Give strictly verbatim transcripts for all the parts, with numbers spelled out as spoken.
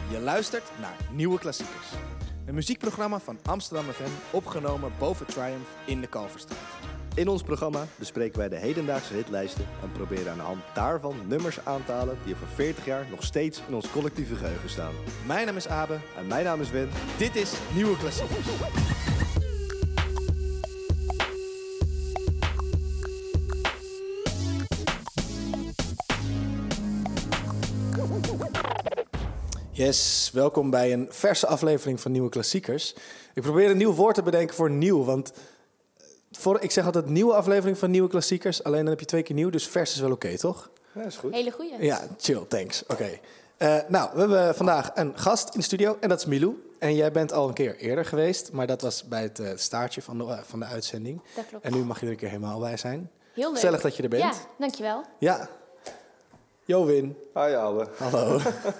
Je luistert naar Nieuwe Klassiekers. Een muziekprogramma van Amsterdam F M, opgenomen boven Triumph in de Kalverstraat. In ons programma bespreken wij de hedendaagse hitlijsten en proberen aan de hand daarvan nummers aan te halen die over veertig jaar nog steeds in ons collectieve geheugen staan. Mijn naam is Abe. En mijn naam is Win. Dit is Nieuwe Klassiekers. Yes, welkom bij een verse aflevering van Nieuwe Klassiekers. Ik probeer een nieuw woord te bedenken voor nieuw, want voor, ik zeg altijd nieuwe aflevering van Nieuwe Klassiekers, alleen dan heb je twee keer nieuw, dus vers is wel oké, okay, toch? Ja, is goed. Hele goeie. Ja, chill, thanks. Oké. Okay. Uh, nou, we hebben vandaag een gast in de studio en dat is Milou. En jij bent al een keer eerder geweest, maar dat was bij het uh, staartje van de, uh, van de uitzending. Dat klopt. En nu mag je er een keer helemaal bij zijn. Heel leuk. Gezellig dat je er bent. Ja, dankjewel. Ja. Yo, Win. Hi, Abe. Hallo.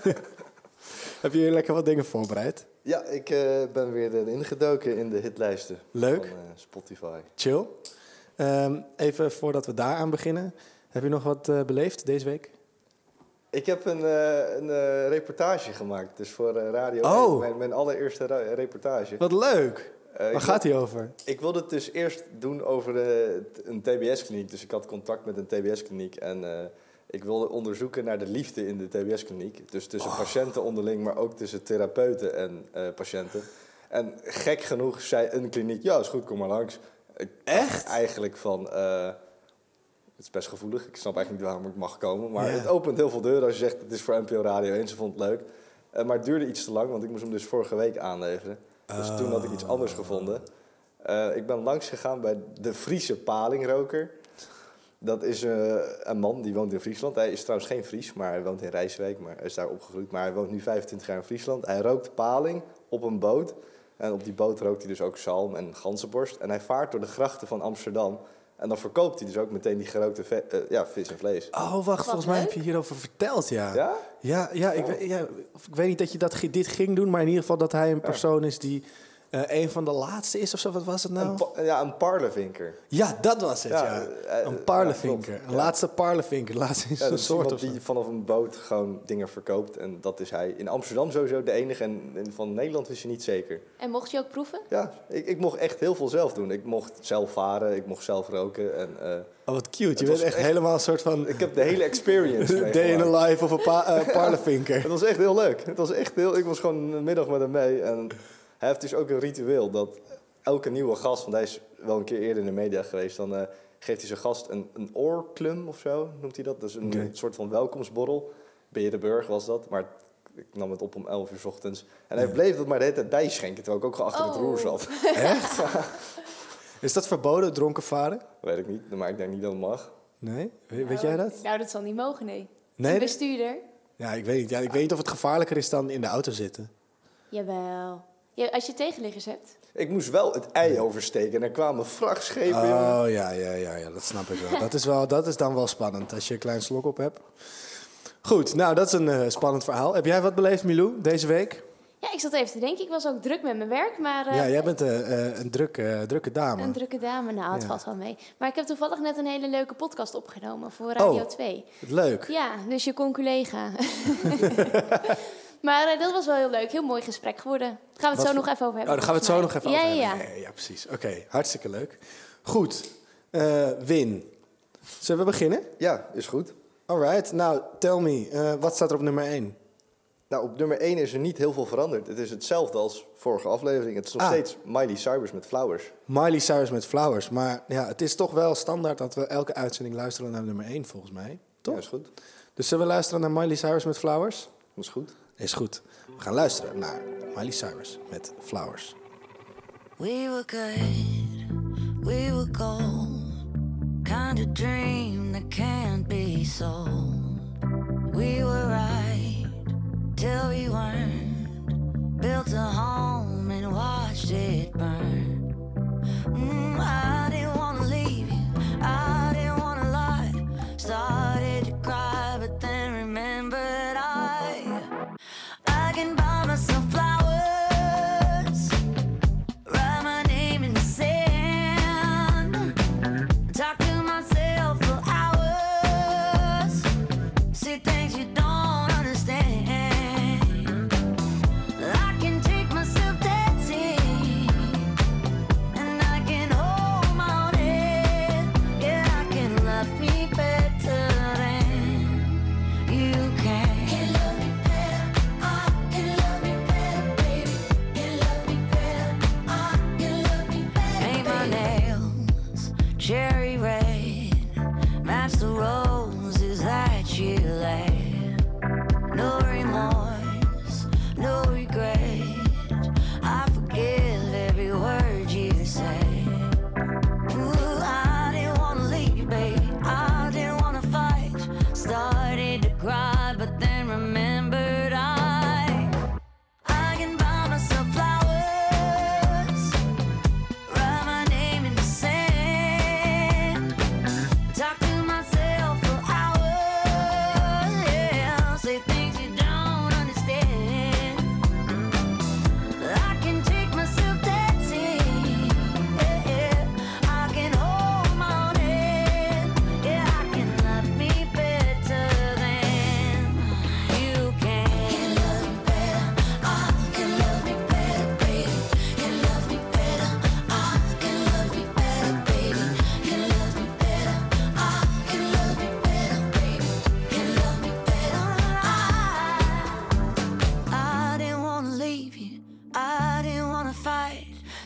Heb je hier lekker wat dingen voorbereid? Ja, ik uh, ben weer ingedoken in de hitlijsten. Leuk. Van uh, Spotify. Chill. Um, even voordat we daaraan beginnen. Heb je nog wat uh, beleefd deze week? Ik heb een, uh, een uh, reportage gemaakt, dus voor uh, Radio Oh. één. Mijn, mijn allereerste ra- reportage. Wat leuk. Uh, Waar gaat die over? Ik wilde het dus eerst doen over uh, een T B S-kliniek. Dus ik had contact met een T B S-kliniek en uh, ik wilde onderzoeken naar de liefde in de T B S-kliniek. Dus tussen oh. patiënten onderling, maar ook tussen therapeuten en uh, patiënten. En gek genoeg zei een kliniek, ja, is goed, kom maar langs. Ik Echt? Eigenlijk van, uh, het is best gevoelig. Ik snap eigenlijk niet waarom ik mag komen. Maar Yeah. het opent heel veel deuren als je zegt, het is voor N P O Radio één. Ze vond het leuk. Uh, maar het duurde iets te lang, want ik moest hem dus vorige week aanleveren. Dus Oh. toen had ik iets anders gevonden. Uh, ik ben langs gegaan bij de Friese palingroker. Dat is uh, een man die woont in Friesland. Hij is trouwens geen Fries, maar hij woont in Rijswijk. Maar hij is daar opgegroeid. Maar hij woont nu vijfentwintig jaar in Friesland. Hij rookt paling op een boot. En op die boot rookt hij dus ook zalm en ganzenborst. En hij vaart door de grachten van Amsterdam. En dan verkoopt hij dus ook meteen die gerookte ve- uh, ja, vis en vlees. Oh, wacht. Volgens mij leuk. heb je hierover verteld, ja. Ja? Ja, ja, ik, Oh. weet, ja of ik weet niet dat je dat, ge- dit ging doen, maar in ieder geval dat hij een persoon is die uh, een van de laatste is of zo. Wat was het nou? Een pa- ja, een parlevinker. Ja, dat was het, ja. Ja, uh, Een parlevinker. ja, klopt. een Ja. laatste parlevinker. Laatste is Ja, een dat is soort of iemand zo. die vanaf een boot gewoon dingen verkoopt. En dat is hij. In Amsterdam sowieso de enige. En en van Nederland wist je niet zeker. En mocht je ook proeven? Ja, ik, ik mocht echt heel veel zelf doen. Ik mocht zelf varen, ik mocht zelf roken. En, uh, Oh, wat cute. Je Het bent was echt, echt- helemaal een soort van ik heb de hele experience day in meegemaakt. the life of een pa- uh, parlevinker. Het was echt heel leuk. Het was echt heel, ik was gewoon een middag met hem mee. En hij heeft dus ook een ritueel dat elke nieuwe gast, want hij is wel een keer eerder in de media geweest, dan uh, geeft hij zijn gast een, een oorklum of zo, noemt hij dat. Dus een Okay. soort van welkomstborrel. Berenburg was dat, maar ik nam het op om elf uur 's ochtends. En hij Ja. bleef dat maar de hele tijd bijschenken, terwijl ik ook gewoon achter het Oh. roer zat. Echt? Is dat verboden, dronken varen? Weet ik niet, maar ik denk niet dat het mag. Nee? We- weet jij dat? Nou, dat zal niet mogen, nee. Nee? Een bestuurder? Ja, ik weet niet. Ja, ik weet niet of het gevaarlijker is dan in de auto zitten. Jawel. Ja, als je tegenliggers hebt. Ik moest wel het ei oversteken en er kwamen vrachtschepen. jongen. Oh, ja, ja, ja, ja, dat snap ik wel. Dat is, wel. dat is dan wel spannend als je een klein slok op hebt. Goed, nou, dat is een uh, spannend verhaal. Heb jij wat beleefd, Milou, deze week? Ja, ik zat even te denken. Ik was ook druk met mijn werk, maar... uh, ja, jij bent uh, uh, een drukke, uh, drukke dame. Een drukke dame, nou, het Ja. valt wel mee. Maar ik heb toevallig net een hele leuke podcast opgenomen voor Radio Oh. twee. Leuk. Ja, dus je con-collega. Maar uh, dat was wel heel leuk. Heel mooi gesprek geworden. Daar gaan we het Wat zo voor- nog even over hebben. Oh, daar gaan we het zo nog volgens even mij. over ja, hebben. Ja, ja. Ja, ja, precies. Oké, okay, hartstikke leuk. Goed, uh, Win. Zullen we beginnen? Ja, is goed. Alright, nou, tell me, uh, wat staat er op nummer één? Nou, op nummer één is er niet heel veel veranderd. Het is hetzelfde als vorige aflevering. Het is nog Ah. steeds Miley Cyrus met Flowers. Miley Cyrus met Flowers. Maar ja, het is toch wel standaard dat we elke uitzending luisteren naar nummer één, volgens mij. Toch? Ja, is goed. Dus zullen we luisteren naar Miley Cyrus met Flowers? Dat is goed. Is goed. We gaan luisteren naar Miley Cyrus met Flowers. We were good, we were gold. Kind of dream that can't be sold. We were right till we weren't. Built a home and watched it burn. Mm, I didn't wanna leave you, I didn't wanna lie. Started to cry, but then remembered I I can buy myself flowers, write my name in the sand, talk to myself for hours, see things you don't understand.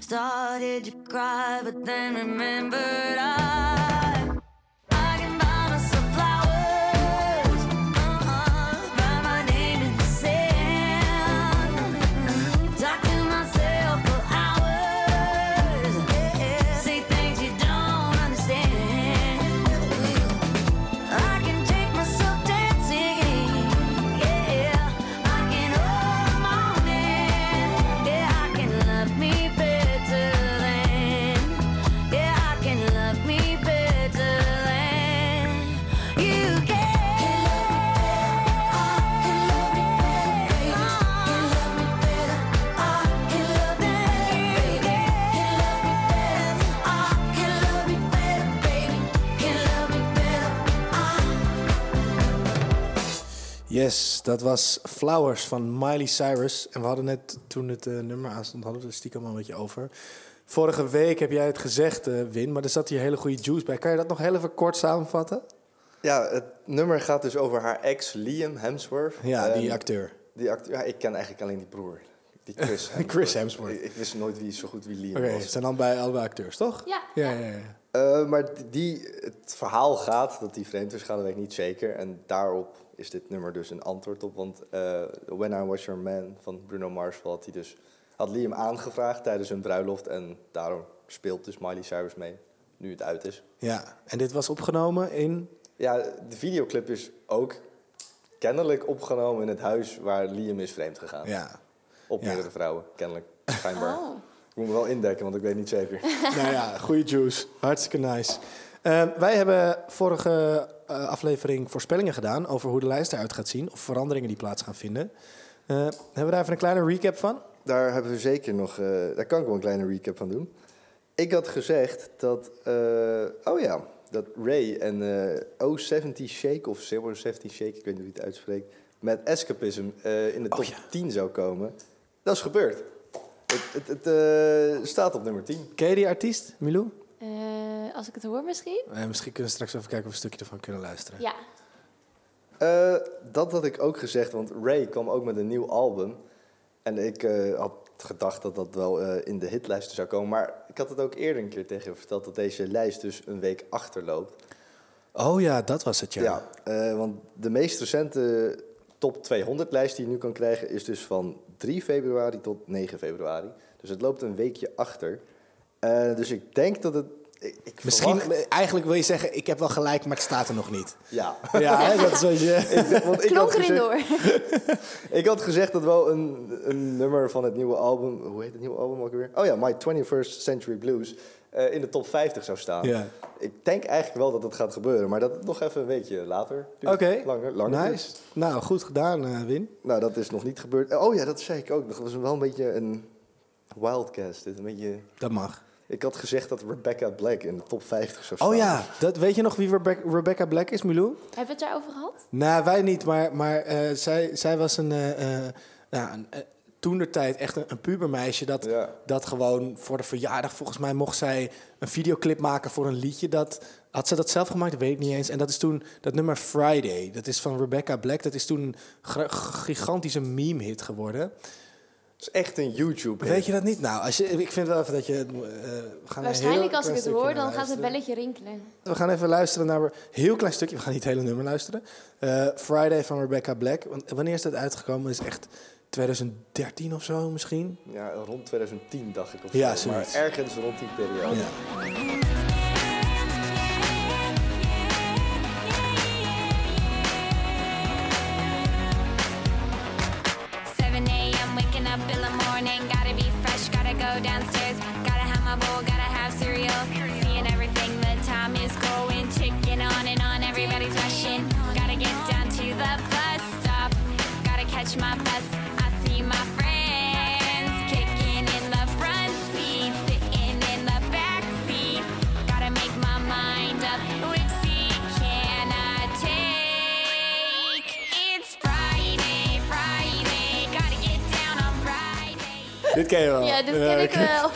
started to cry, but then remembered I, I can buy myself flowers, uh-uh, write my name in the sand, talk to myself for hours, yeah, say things you don't understand. I can take myself dancing, yeah, I can hold my own hand, yeah, I can love me better than, yeah, I can love me better than you can. I can love me better, I can love me better, I can love me better, baby, can love me better, I. Yes, dat was Flowers van Miley Cyrus. En we hadden net, toen het uh, nummer aanstond, hadden we het stiekem al een beetje over. Vorige week heb jij het gezegd, uh, Win, maar er zat hier hele goede juice bij. Kan je dat nog heel even kort samenvatten? Ja, het nummer gaat dus over haar ex Liam Hemsworth. Ja, die En acteur. Die acteur, ja, ik ken eigenlijk alleen die broer. Die Chris Hemsworth. Chris Hemsworth. Ik, ik wist nooit wie, zo goed wie Liam Oké, was. het zijn allebei, allebei acteurs, toch? Ja. Ja, ja, ja. Uh, maar die, het verhaal gaat dat die vreemd is gaan, dat weet ik niet zeker. En daarop is dit nummer dus een antwoord op. Want uh, When I Was Your Man van Bruno Mars had, hij dus, had Liam aangevraagd tijdens hun bruiloft. En daarom speelt dus Miley Cyrus mee, nu het uit is. Ja, en dit was opgenomen in... Ja, de videoclip is ook kennelijk opgenomen in het huis waar Liam is vreemd gegaan. Ja. Op Ja. meerdere vrouwen, kennelijk. Schijnbaar. Oh. Ik moet me wel indekken, want ik weet niet zeker. Nou ja, goede juice. Hartstikke nice. Uh, wij hebben vorige uh, aflevering voorspellingen gedaan over hoe de lijst eruit gaat zien. Of veranderingen die plaats gaan vinden. Uh, hebben we daar even een kleine recap van? Daar hebben we zeker nog, uh, daar kan ik wel een kleine recap van doen. Ik had gezegd dat, uh, oh ja, dat Ray en uh, O zeventig Shake of zero zeventien Shake, ik weet niet hoe je het uitspreekt, met Escapism uh, in de top Oh ja. tien zou komen. Dat is gebeurd. Het, het, het uh, staat op nummer tien. Ken je die artiest, Milou? Eh, als ik het hoor misschien? Uh, misschien kunnen we straks even kijken of we een stukje ervan kunnen luisteren. Ja. Uh, dat had ik ook gezegd, want Ray kwam ook met een nieuw album. En ik uh, had gedacht dat dat wel uh, in de hitlijsten zou komen. Maar ik had het ook eerder een keer tegen je verteld dat deze lijst dus een week achterloopt. Oh ja, dat was het, ja. Ja, uh, want de meest recente top tweehonderd lijst die je nu kan krijgen is dus van drie februari tot negen februari. Dus het loopt een weekje achter. Uh, dus ik denk dat het... Ik, ik Misschien, verwacht... eigenlijk wil je zeggen, ik heb wel gelijk, maar het staat er nog niet. Ja. Ja, hè, dat is wat je... ik, want ik Klonk had erin gezegd, door. ik had gezegd dat wel een, een nummer van het nieuwe album... Hoe heet het nieuwe album ook weer? Oh ja, My twenty-first Century Blues. Uh, in de top vijftig zou staan. Ja. Ik denk eigenlijk wel dat het gaat gebeuren. Maar dat het nog even een weekje later. Oké, okay. Langer, langer nice. Duurt. Nou, goed gedaan, uh, Win. Nou, dat is nog niet gebeurd. Oh ja, dat zei ik ook. Dat was wel een beetje een wildcast. Een beetje... Dat mag. Ik had gezegd dat Rebecca Black in de top vijftig zou staan. Oh ja, dat, weet je nog wie Rebe- Rebecca Black is, Milou? Hebben we het daarover gehad? Nou, wij niet, maar, maar uh, zij, zij was een... Uh, uh, nou, een uh, toentertijd echt een, een pubermeisje dat, Ja. dat gewoon voor de verjaardag, volgens mij mocht zij een videoclip maken voor een liedje. Dat, had ze dat zelf gemaakt? Dat weet ik niet eens. En dat is toen dat nummer Friday. Dat is van Rebecca Black. Dat is toen een gra- gigantische meme-hit geworden. Het is echt een YouTube. Weet je dat niet? Nou, als je, ik vind wel even dat je... Uh, we gaan Waarschijnlijk een heel als ik klein het stukje hoor, naar dan gaat het luisteren. belletje rinkelen. We gaan even luisteren naar een heel klein stukje. We gaan niet het hele nummer luisteren. Uh, Friday van Rebecca Black. Want wanneer is dat uitgekomen? Dat is echt twintig dertien of zo misschien. Ja, rond twintig tien dacht ik of Ja, zo. Maar zoiets. ergens rond die periode. Ja. seven a.m. waking up in the morning. Gotta be fresh, gotta go downstairs. Gotta have my bowl, gotta have cereal. Seeing everything, the time is going. Ticking on and on, everybody's rushing. Gotta get down to the bus stop. Gotta catch my bus. I see my friends kicking in the front seat, sitting in the back seat. Gotta make my mind up. Which seat can I take? It's Friday, Friday. Gotta get down on Friday. Dit ken je wel. Ja, dit ken ik wel.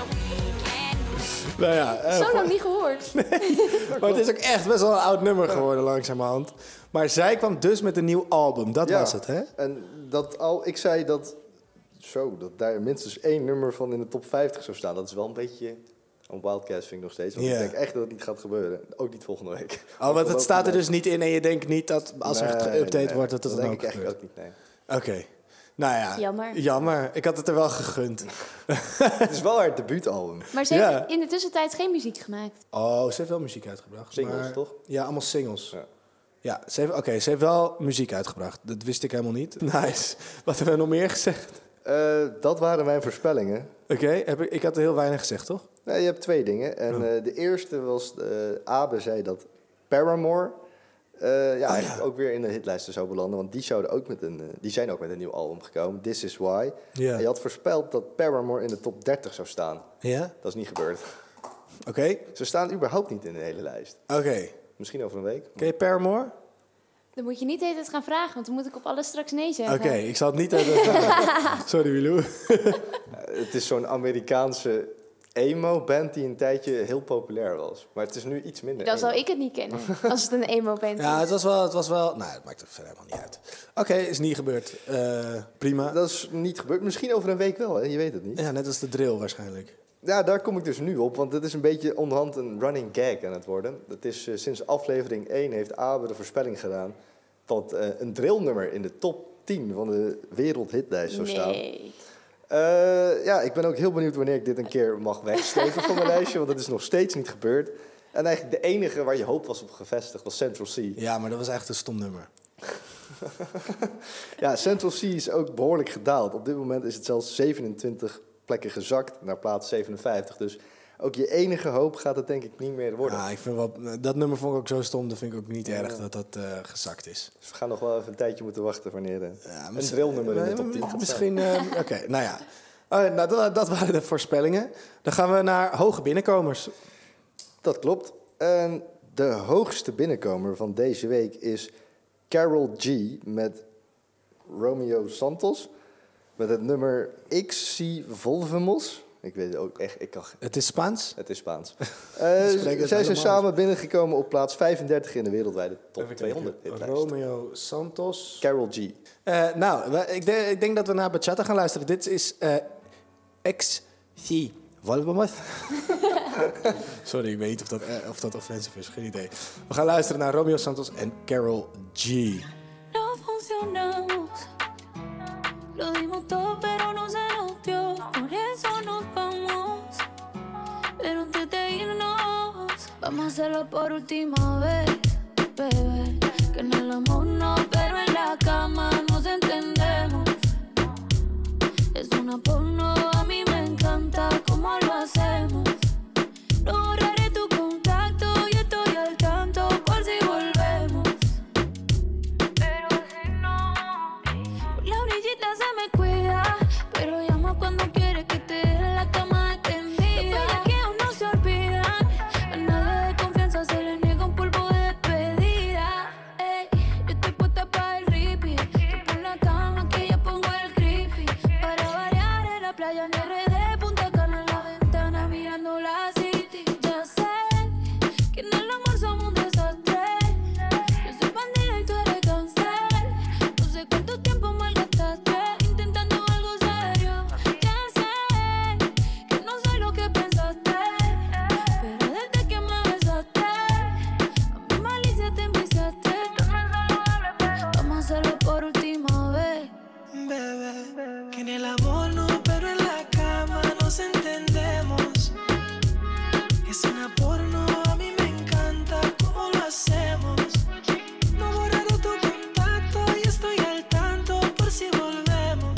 Nou ja, uh, Zo lang niet gehoord. maar het is ook echt best wel een oud nummer geworden langzamerhand. Maar zij kwam dus met een nieuw album. Dat Ja, was het, hè? En dat al, ik zei dat Zo, dat daar minstens één nummer van in de top vijftig zou staan. Dat is wel een beetje een wildcard, vind ik nog steeds. Want Ja. ik denk echt dat het niet gaat gebeuren. Ook niet volgende week. Oh, want het staat er dus niet in en je denkt niet dat als er Nee, geüpdate nee, wordt, dat het dat dan denk ook ik gebeurt. eigenlijk ook niet, nee. Oké. Nou ja. Jammer. Jammer. Ik had het er wel gegund. Het is wel haar debuutalbum. Maar ze heeft Ja. in de tussentijd geen muziek gemaakt. Oh, ze heeft wel muziek uitgebracht. Singles, maar- toch? Ja, allemaal singles. Ja. Ja, ze heeft, oké, ze heeft wel muziek uitgebracht. Dat wist ik helemaal niet. Nice. Wat hebben we nog meer gezegd? Uh, dat waren mijn voorspellingen. Oké, heb ik, ik had er heel weinig gezegd, toch? Nou, je hebt twee dingen. En Oh. uh, de eerste was, uh, Abe zei dat Paramore uh, ja, eigenlijk ook weer in de hitlijsten zou belanden. Want die, zouden ook met een, uh, die zijn ook met een nieuw album gekomen, This Is Why. Ja. En je had voorspeld dat Paramore in de top dertig zou staan. Ja? Dat is niet gebeurd. Oké. Ze staan überhaupt niet in de hele lijst. Oké. Misschien over een week. Ken je Paramore? Dan moet je niet de hele tijd gaan vragen, want dan moet ik op alles straks nee zeggen. Oké, ik zal het niet... uit Sorry, Wilou. Uh, het is zo'n Amerikaanse emo-band die een tijdje heel populair was. Maar het is nu iets minder. Dan emo. zou ik het niet kennen, als het een emo-band Ja, is. het was wel... Het was wel nou, het maakt er verder helemaal niet uit. Oké, is niet gebeurd. Uh, prima. Dat is niet gebeurd. Misschien over een week wel, hè? Je weet het niet. Ja, net als de drill waarschijnlijk. Ja, daar kom ik dus nu op, want het is een beetje onderhand een running gag aan het worden. Het is uh, sinds aflevering één heeft Abe de voorspelling gedaan dat uh, een drillnummer in de top tien van de wereldhitlijst zou staan. Nee. Uh, ja, ik ben ook heel benieuwd wanneer ik dit een keer mag wegsteken van mijn lijstje, want dat is nog steeds niet gebeurd. En eigenlijk de enige waar je hoop was op gevestigd was Central C. Ja, maar dat was echt een stom nummer. Ja, Central C is ook behoorlijk gedaald. Op dit moment is het zelfs zevenentwintig plekken gezakt naar plaats zevenenvijftig. Dus ook je enige hoop gaat het denk ik niet meer worden. Ja, ik vind wel, dat nummer vond ik ook zo stom. Dat vind ik ook niet erg dat dat uh, gezakt is. Dus we gaan nog wel even een tijdje moeten wachten wanneer de, Ja, een drillnummer in de top tien gaat Misschien, uh, oké, okay, nou ja. Uh, nou, dat, dat waren de voorspellingen. Dan gaan we naar hoge binnenkomers. Dat klopt. En de hoogste binnenkomer van deze week is Karol G met Romeo Santos. Met het nummer X Si Volvemos. Ik weet het ook echt. Ik kan... Het is Spaans? Het is Spaans. uh, zij zijn samen binnengekomen op plaats vijfendertig in de wereldwijde top tweehonderd. Romeo Santos. Karol G. Uh, nou, ik, de, ik denk dat we naar bachata gaan luisteren. Dit is uh, X Si Volvemos. Sorry, ik weet niet of dat, uh, of dat offensief is. Geen idee. We gaan luisteren naar Romeo Santos en Karol G. No funcionamos. Lo dimos todo, pero no se nos dio. Por eso nos vamos. Pero antes de irnos, vamos a hacerlo por última vez, bebé. Que en el amor no, pero en la cama nos entendemos. Es una porno, a mí me encanta cómo lo hacemos. No borraré tu contacto y estoy al tanto por si volvemos. Pero si no, por la orillita se me cuida, pero llama cuando quiere que te deje la cama extendida. Los bellaqueos no se olvidan, a nadie de confianza se le niega un polvo de despedida. Ey, yo estoy puesta para el repeat, tú pon la cama que yo pongo el creepy. Para variar en la playa en R D, Punta Cana en la ventana mirando la city. Ya sé que en el amor somos un desastre. Yo soy bandida y tú eres gangster. No sé cuánto tiempo malgastaste intentando algo serio. Ya sé que no soy lo que pensaste, pero desde que me besaste a mi malicia te enviciaste. Vamos a hacerlo por última vez, Bebé, que en el amor no, pero en la cama nos entendemos. Es una porno, a mí me encanta cómo lo hacemos. No borraré tu contacto y estoy al tanto por si volvemos.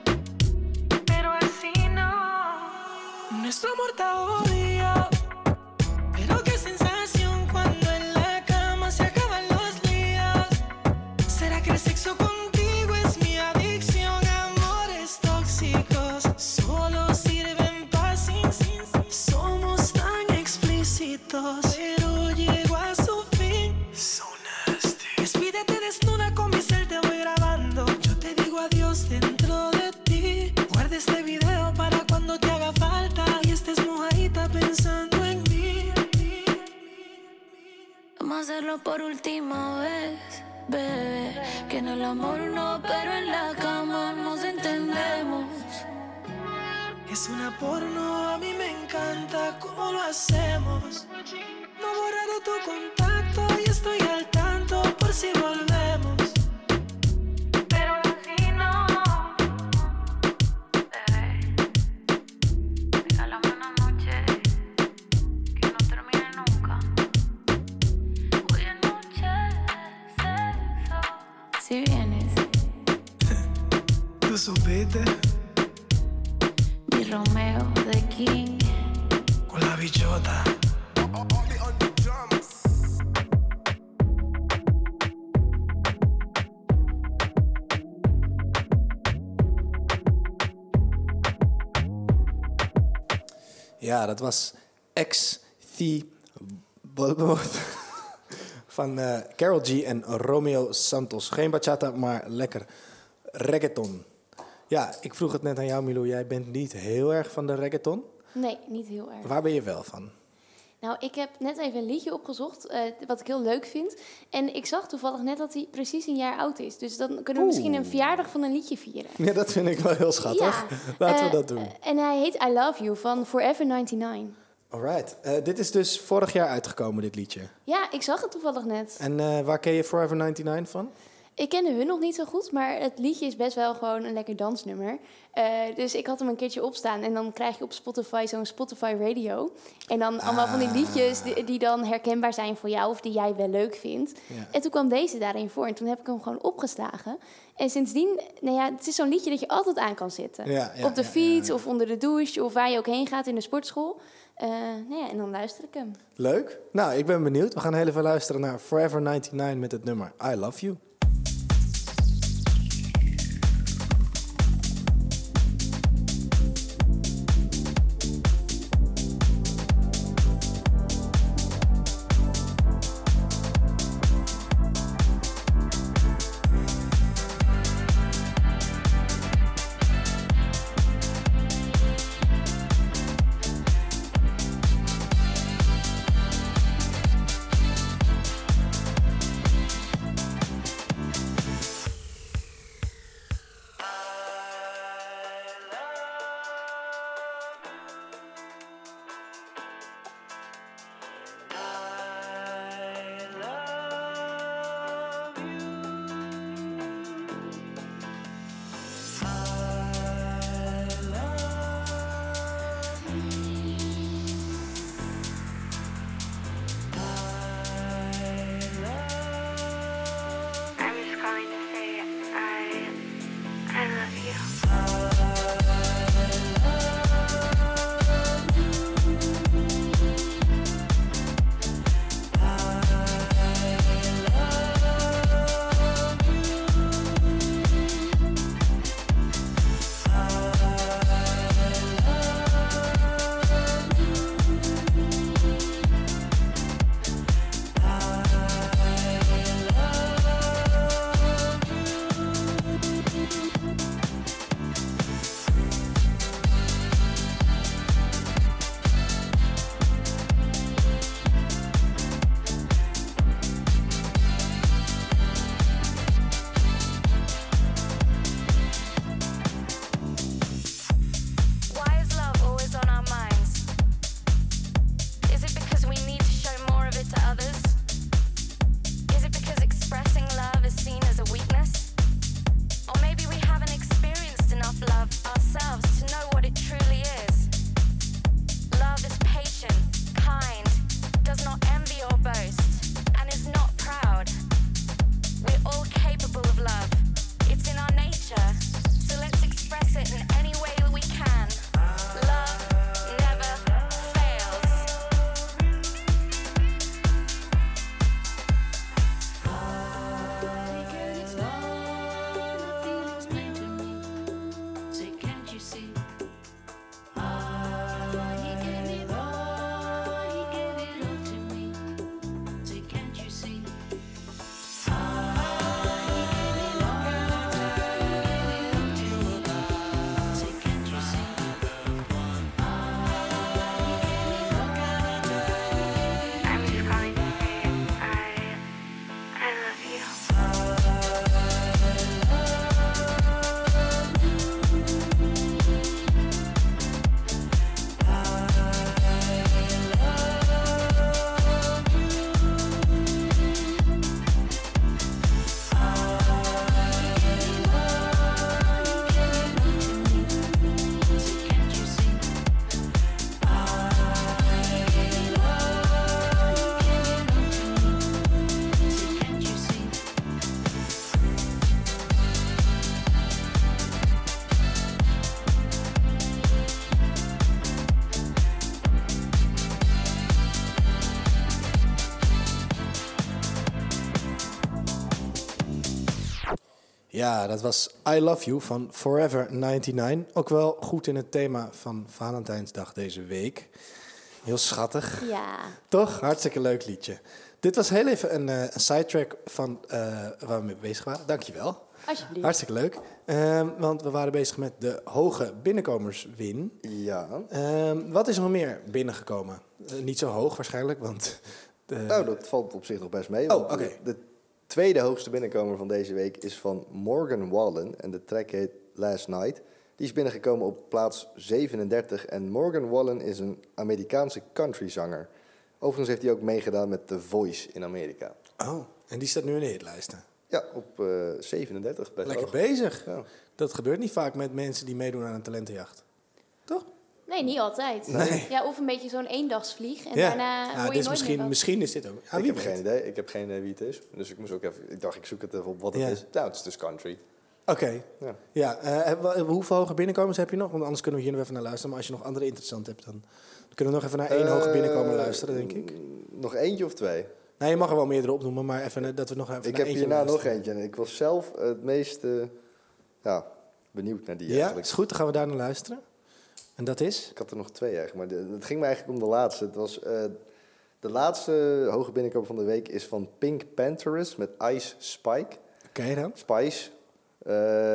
Pero así no. Nuestro amor está obvio, pero qué sensación cuando en la cama se acaban los líos. ¿Será que el sexo contigo es mi adicción? Amores tóxicos solo sirven para sin, sin, sin. Somos tan explícitos, pero llego a su fin. So nasty. Despídete desnuda con mi cel, te voy grabando. Yo te digo adiós dentro de ti. Guarda este video para cuando te haga falta y estés mojadita pensando en mí. vamos a hacerlo por última vez, bebé. Que en el amor no, pero en la cama nos entendemos. Es una porno, a mí me encanta cómo lo hacemos. No he borrado tu contacto y estoy al tanto por si volvemos. Pero si no, bebé, regálame una noche que no termine nunca. Hoy es noche de sexo. Si vienes, ¿Tú supiste? mi Romeo de King. Con la bichota. Ja, dat was Ex The Bollywood van uh, Karol G en Romeo Santos. Geen bachata, maar lekker reggaeton. Ja, ik vroeg het net aan jou, Milou. Jij bent niet heel erg van de reggaeton. Nee, niet heel erg. Waar ben je wel van? Nou, ik heb net even een liedje opgezocht, uh, wat ik heel leuk vind. En ik zag toevallig net dat hij precies een jaar oud is. Dus dan kunnen we Oeh. misschien een verjaardag van een liedje vieren. Ja, dat vind ik wel heel schattig. Laten we uh, dat doen. En hij heet I Love You van Forever negenennegentig. Alright. Uh, dit is dus vorig jaar uitgekomen, dit liedje. Ja, ik zag het toevallig net. En uh, waar ken je Forever negenennegentig van? Ik kende hun nog niet zo goed, maar het liedje is best wel gewoon een lekker dansnummer. Uh, dus ik had hem een keertje opstaan en dan krijg je op Spotify zo'n Spotify Radio. En dan allemaal van die liedjes die, die dan herkenbaar zijn voor jou of die jij wel leuk vindt. Ja. En toen kwam deze daarin voor en toen heb ik hem gewoon opgeslagen. En sindsdien, nou ja, het is zo'n liedje dat je altijd aan kan zetten. Ja, ja, op de ja, fiets ja, ja. of onder de douche of waar je ook heen gaat in de sportschool. Uh, nou ja, en dan luister ik hem. Leuk. Nou, ik ben benieuwd. We gaan heel even luisteren naar Forever negenennegentig met het nummer I Love You. Ja, dat was I Love You van Forever negenennegentig. Ook wel goed in het thema van Valentijnsdag deze week. Heel schattig. Ja. Toch? Hartstikke leuk liedje. Dit was heel even een, uh, een sidetrack van uh, waar we mee bezig waren. Dankjewel. Alsjeblieft. Hartstikke leuk. Um, want we waren bezig met de hoge binnenkomerswin. Ja. Um, wat is er nog meer binnengekomen? Uh, niet zo hoog waarschijnlijk, want... De... Nou, dat valt op zich nog best mee. Oh, want oké. De, de tweede hoogste binnenkomer van deze week is van Morgan Wallen. En de track heet Last Night. Die is binnengekomen op plaats zevenendertig. En Morgan Wallen is een Amerikaanse countryzanger. Overigens heeft hij ook meegedaan met The Voice in Amerika. Oh, en die staat nu in de hitlijsten. Ja, op uh, zevenendertig. Best Lekker hoog. bezig. Ja. Dat gebeurt niet vaak met mensen die meedoen aan een talentenjacht. Toch? Nee, niet altijd. Nee. Ja, of een beetje zo'n eendagsvlieg. En Ja. daarna Ja, hoor je dit is nooit misschien, meer wat. misschien is dit ook. Ja, ik wie heb weet. geen idee. Ik heb geen idee wie het is. Dus ik moest ook even. Ik dacht, ik zoek het even op wat het Ja. is. Nou, het is dus country. Oké. Ja. Ja, uh, hebben we- hoeveel hoge binnenkomers heb je nog? Want anders kunnen we hier nog even naar luisteren. Maar als je nog andere interessant hebt, dan kunnen we nog even naar één hoge Eh, binnenkomer luisteren, denk ik. Nog eentje of twee? Nee, je mag er wel meerdere opnoemen, maar even, uh, dat we nog even Ik naar heb eentje hierna nog luisteren. eentje. En ik was zelf het meest uh, ja, benieuwd naar die Ja, eigenlijk. is goed. Dan gaan we daar naar luisteren. En dat is? Ik had er nog twee eigenlijk. Maar de- het ging me eigenlijk om de laatste. Het was, uh, de laatste hoge binnenkomer van de week is van Pink Pantheress met Ice Spike. Oké dan. Spice. Uh,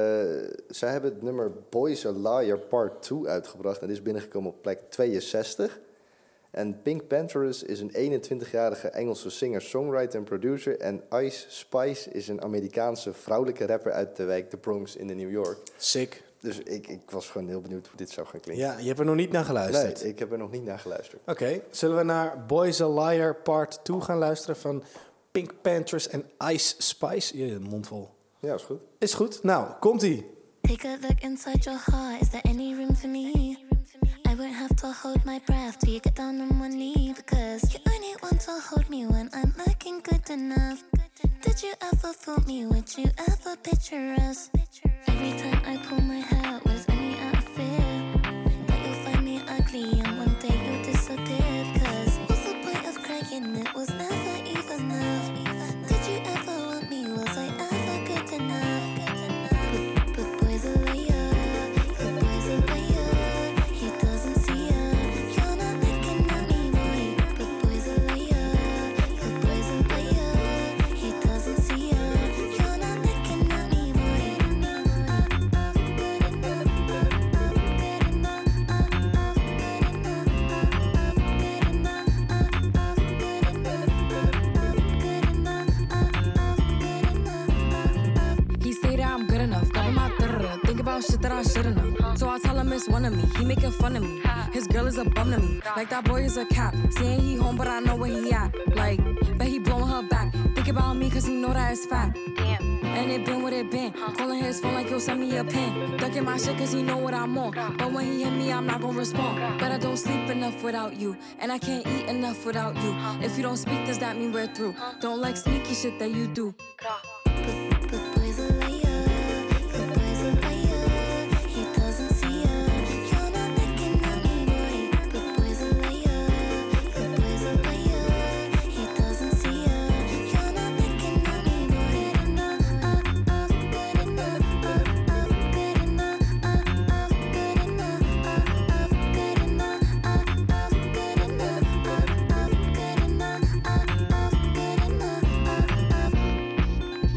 zij hebben het nummer Boys a Liar Part twee uitgebracht. En dit is binnengekomen op plek tweeënzestig. En Pink Pantheress is een eenentwintigjarige Engelse singer, songwriter en producer. En Ice Spice is een Amerikaanse vrouwelijke rapper uit de wijk The Bronx in New York. Sick. Dus ik, ik was gewoon heel benieuwd hoe dit zou gaan klinken. Ja, je hebt er nog niet naar geluisterd. Nee, ik heb er nog niet naar geluisterd. Oké, zullen we naar Boys a Liar Part twee gaan luisteren van Pink Panthers en Ice Spice? Je mond vol. Ja, is goed. Is goed. Nou, komt-ie. Take a look inside your heart. Is there any room for me? I won't have to hold my breath till you get down on one knee. Because you only want to hold me when I'm looking good enough. Did you ever fool me? Would you ever picture us? Every time I pull my hair out, was only out of fear that you'll find me ugly and one day you'll disappear. Because what's the point of crying? It was never even enough. Did you ever want me? Was I ever good enough? But, but boys are liar, but boys are liar. He doesn't see ya. You're not looking at me, boy. But boys are liar, but boys are liar. He doesn't see ya. You're not looking at me, boy. Good enough, good enough, good enough, good enough. He say that I'm good enough, got him out there. Think about shit that I should've known. So I tell him it's one of me. He making fun of me. His girl is a bum to me. Like that boy is a cap. Saying he home, but I know where he at. Like, bet he blowing her back. Think about me, cause he know that it's fat. And it been what it been. Calling his phone like he'll send me a pin. Ducking my shit cause he know what I'm on. But when he hit me, I'm not gonna respond. But I don't sleep enough without you. And I can't eat enough without you. If you don't speak, does that mean we're through? Don't like sneaky shit that you do. But, but boys are liar, but boys are liar. He doesn't see ya. You're not looking at me, boy. But boys are liar, but boys are liar. He doesn't see ya. You're not looking at me, boy. Good enough, uh, uh, good enough, uh, uh, good enough, uh, uh, good enough, uh, uh, good enough, uh, uh, good enough, uh, uh, good enough, uh, uh, good enough, uh, uh.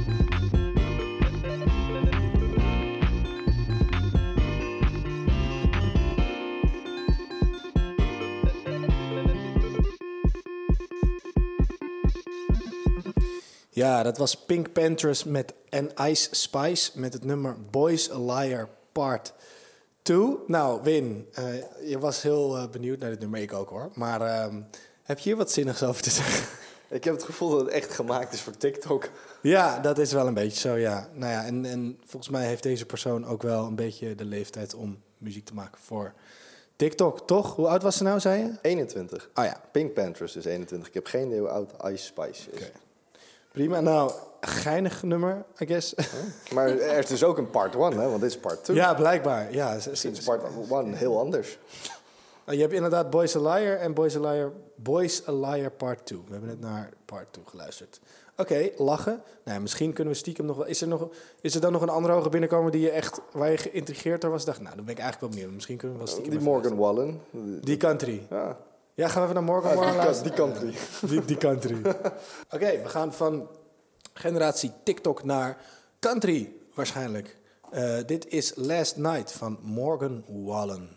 Ja, dat was Pink Panthers met en Ice Spice met het nummer Boys a Liar Part twee. Nou, Win, uh, je was heel uh, benieuwd naar dit nummer, ik ook hoor. Maar uh, heb je hier wat zinnigs over te zeggen? Ik heb het gevoel dat het echt gemaakt is voor TikTok. Ja, dat is wel een beetje zo, ja. Nou ja, en, en volgens mij heeft deze persoon ook wel een beetje de leeftijd om muziek te maken voor TikTok, toch? Hoe oud was ze nou, zei je? eenentwintig. Oh ja, Pink Panthers is eenentwintig. Ik heb geen idee hoe oud Ice Spice is. Oké. Prima. Nou, geinig nummer, I guess. Maar er is dus ook een part one, hè? Want dit is part two. Ja, blijkbaar. Ja, ze- Dit ze- is part one heel anders. Oh, je hebt inderdaad Boys a Liar en Boys a Liar, Boys a Liar Part twee. We hebben net naar Part twee geluisterd. Oké, okay, lachen. Nou, ja, misschien kunnen we stiekem nog wel... Is er, nog, is er dan nog een andere hoge binnenkomen die je echt, waar je geïntrigeerd door was? Dacht, nou, dan ben ik eigenlijk wel benieuwd. Misschien kunnen we wel stiekem... Die Morgan Wallen. Die country. Ja. Ja, gaan we even naar Morgan Ja, Wallen die, luisteren? die country. Die, die country. Oké, okay, we gaan van generatie TikTok naar country waarschijnlijk. Uh, dit is Last Night van Morgan Wallen.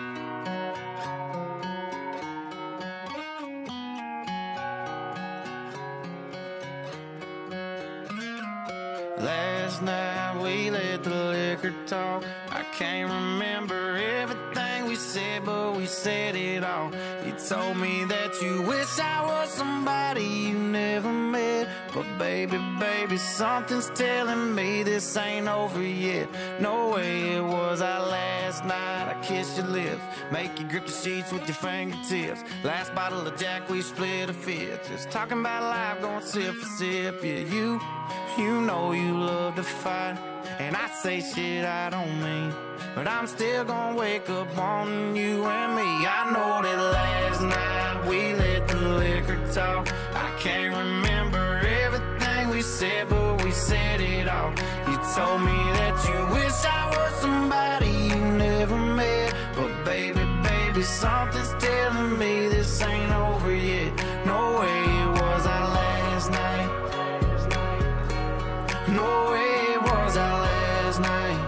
Last night we let the liquor talk. I can't remember everything we said, but we said it all. You told me that you wish I was somebody you never met. But baby, baby, something's telling me this ain't over yet. No way it was our last night. I kissed your lips, make you grip the sheets with your fingertips. Last bottle of Jack, we split a fifth. Just talking about life, going sip for sip. Yeah, you, you know you love to fight. And I say shit I don't mean, but I'm still gonna wake up wanting you and me. I know that last night we let the liquor talk. I can't remember everything we said, but we said it all. You told me that you wish I was somebody you never met. But baby, baby, something's telling me this ain't over yet. No way it was our last night. No way it was our last night.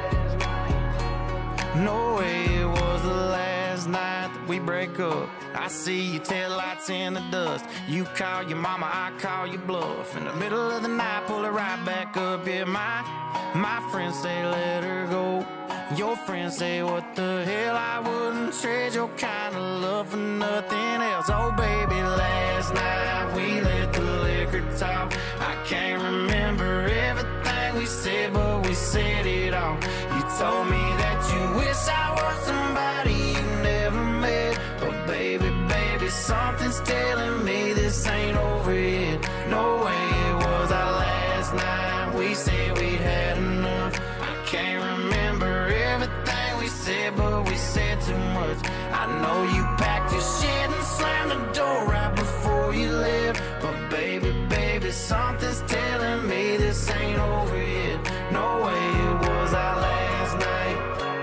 No way it was the last night that we break up. I see your taillights in the dust. You call your mama, I call your bluff. In the middle of the night, pull it right back up. Yeah, my, my friends say let her go. Your friends say what the hell, I wouldn't trade your kind of love for nothing else. Oh baby, last night we let the liquor talk. I can't remember everything we said, but we said it all. You told me that you wish I was somebody you never met. But baby, baby, something's telling me this ain't over yet. No way it was our last night. We said we'd had enough. I can't remember everything we said, but we said too much. I know you packed your shit and slammed the door right before you left. But baby, baby, something's telling me this ain't over yet. No way it was our last night.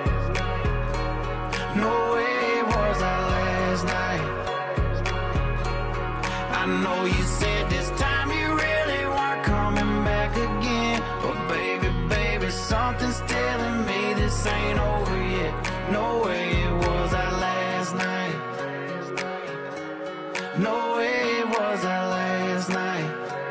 No way it was our last night. I know you said this time you really weren't coming back again. But baby, baby, something's telling me this ain't over yet. No way it was our last night. No way it was our last night.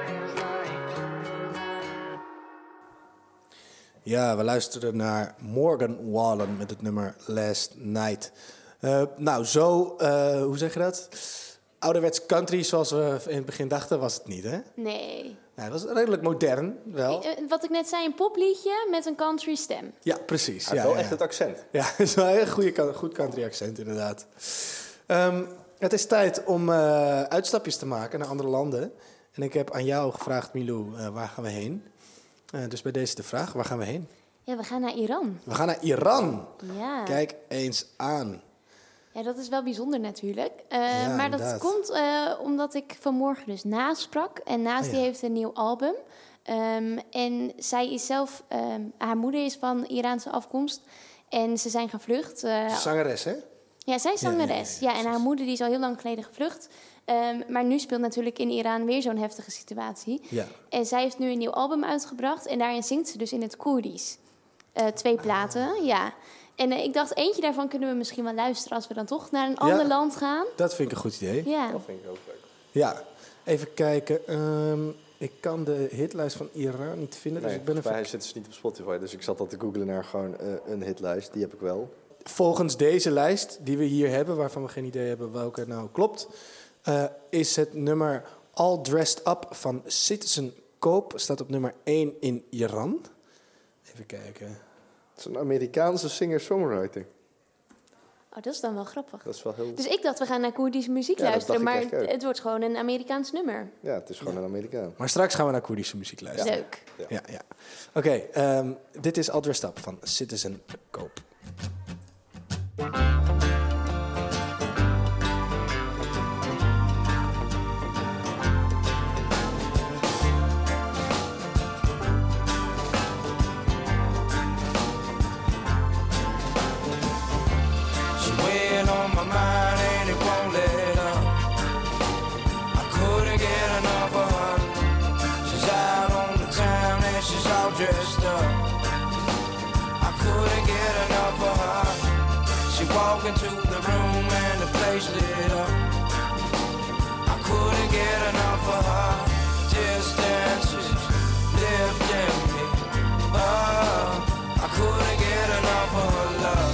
Ja, we luisterden naar Morgan Wallen met het nummer Last Night. Uh, nou, zo, uh, hoe zeg je dat? Ouderwets country zoals we in het begin dachten was het niet, hè? Nee. Nou, het was redelijk modern, wel. Wat ik net zei, een popliedje met een country stem. Ja, precies. Hij ja, heeft wel ja. echt het accent. Ja, het is wel een heel goede, goed country accent, inderdaad. Um, het is tijd om uh, uitstapjes te maken naar andere landen. En ik heb aan jou gevraagd, Milou, uh, waar gaan we heen? Uh, dus bij deze de vraag, waar gaan we heen? Ja, we gaan naar Iran. We gaan naar Iran. Ja. Kijk eens aan. Ja, dat is wel bijzonder natuurlijk. Uh, Ja, maar dat inderdaad. komt uh, omdat ik vanmorgen dus Naas sprak. En Naas Oh, ja. die heeft een nieuw album. Um, en zij is zelf... Um, haar moeder is van Iraanse afkomst. En ze zijn gevlucht. Uh, Zangeres, hè? ja, zij is Ja, ja, ja, zangeres. ja, Ja, en haar moeder die is al heel lang geleden gevlucht. Um, maar nu speelt natuurlijk in Iran weer zo'n heftige situatie. Ja. En zij heeft nu een nieuw album uitgebracht. En daarin zingt ze dus in het Koerdisch. Uh, twee platen, ja. En uh, ik dacht, eentje daarvan kunnen we misschien wel luisteren... als we dan toch naar een Ja. ander land gaan. Dat vind ik een goed idee. Ja. Dat vind ik ook leuk. Ja, even kijken. Um, ik kan de hitlijst van Iran niet vinden. Nee, dus ik ben volgens mij even... zit ze niet op Spotify, dus ik zat al te googlen naar gewoon uh, een hitlijst. Die heb ik wel. Volgens deze lijst die we hier hebben, waarvan we geen idee hebben welke nou klopt... Uh, is het nummer All Dressed Up van Citizen Cope. Staat op nummer één in Iran. Even kijken. Het is een Amerikaanse singer-songwriter. Oh, dat is dan wel grappig. Dat is wel heel... Dus ik dacht, we gaan naar Koerdische muziek Ja, dat luisteren... dacht maar ik eigenlijk ook. het wordt gewoon een Amerikaans nummer. Ja, het is gewoon een Amerikaan. Maar straks gaan we naar Koerdische muziek luisteren. Leuk. Ja. Ja, ja. Oké, okay, um, dit is All Dressed Up van Citizen Cope. walked into the room and the place lit up. I couldn't get enough of her. Distances lifting me up. I couldn't get enough of her love.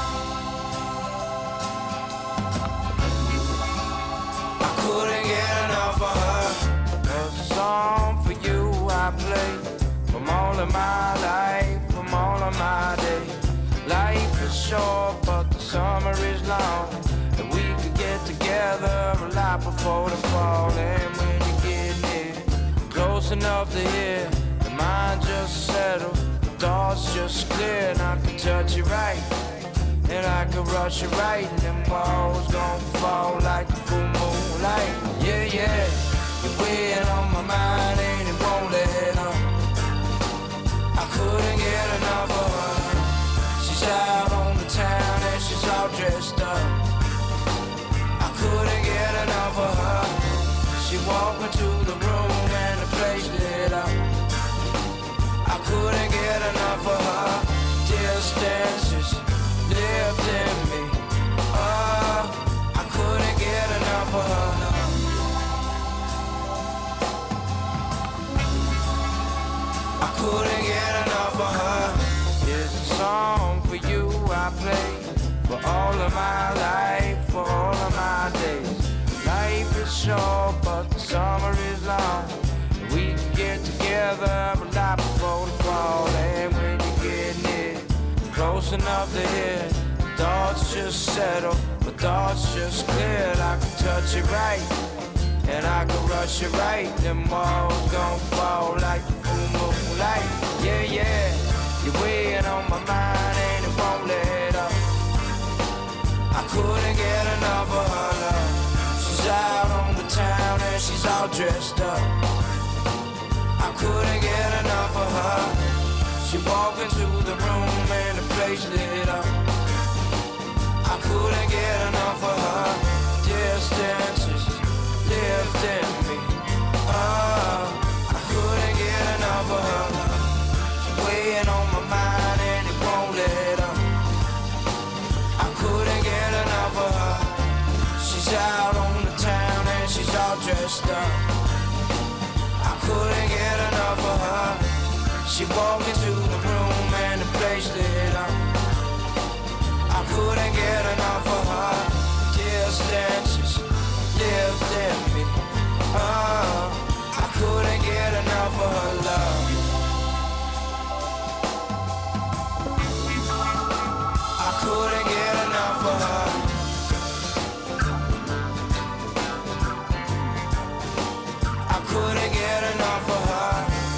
I couldn't get enough of her. There's a song for you I play from all of my life, from all of my days. Life is short, but the summer is long, and we could get together a lot before the fall. And when you get near, close enough to hear, the mind just settle, the thoughts just clear, and I can touch you right, and I can rush you right, and them walls gon' fall like the full moonlight. Yeah, yeah, you're weighing on my mind, and it won't let up. I couldn't get enough of her. She's out on the town and she's all dressed up. I couldn't get enough of her. She walked into the room and the place lit up. I couldn't get enough of her. Distances lifting me up. I couldn't get enough of her. I couldn't get enough of her. Here's a song for you I play for all of my life, for all of my days. Life is short, but the summer is long, and we can get together a lot before the fall. And when you get near, close enough to hear, thoughts just settle, but thoughts just clear. I can touch you right, and I can rush you right. Them walls gon' fall like the full moonlight. Yeah, yeah, you're weighing on my mind and it won't let up. I couldn't get enough of her love. She's out on the town and she's all dressed up. I couldn't get enough of her. She walked into the room and the place lit up. I couldn't get enough of her. Distances lifting me up. I couldn't get enough of her. She's weighing on my mind and it won't let up. I couldn't get enough of her. She's out on the town and she's all dressed up. I couldn't get enough of her. She walked into the room and the place lit up. I couldn't get enough of her. Distances lifting me up. I couldn't get enough of her love. I couldn't get enough of her. I couldn't get enough of her.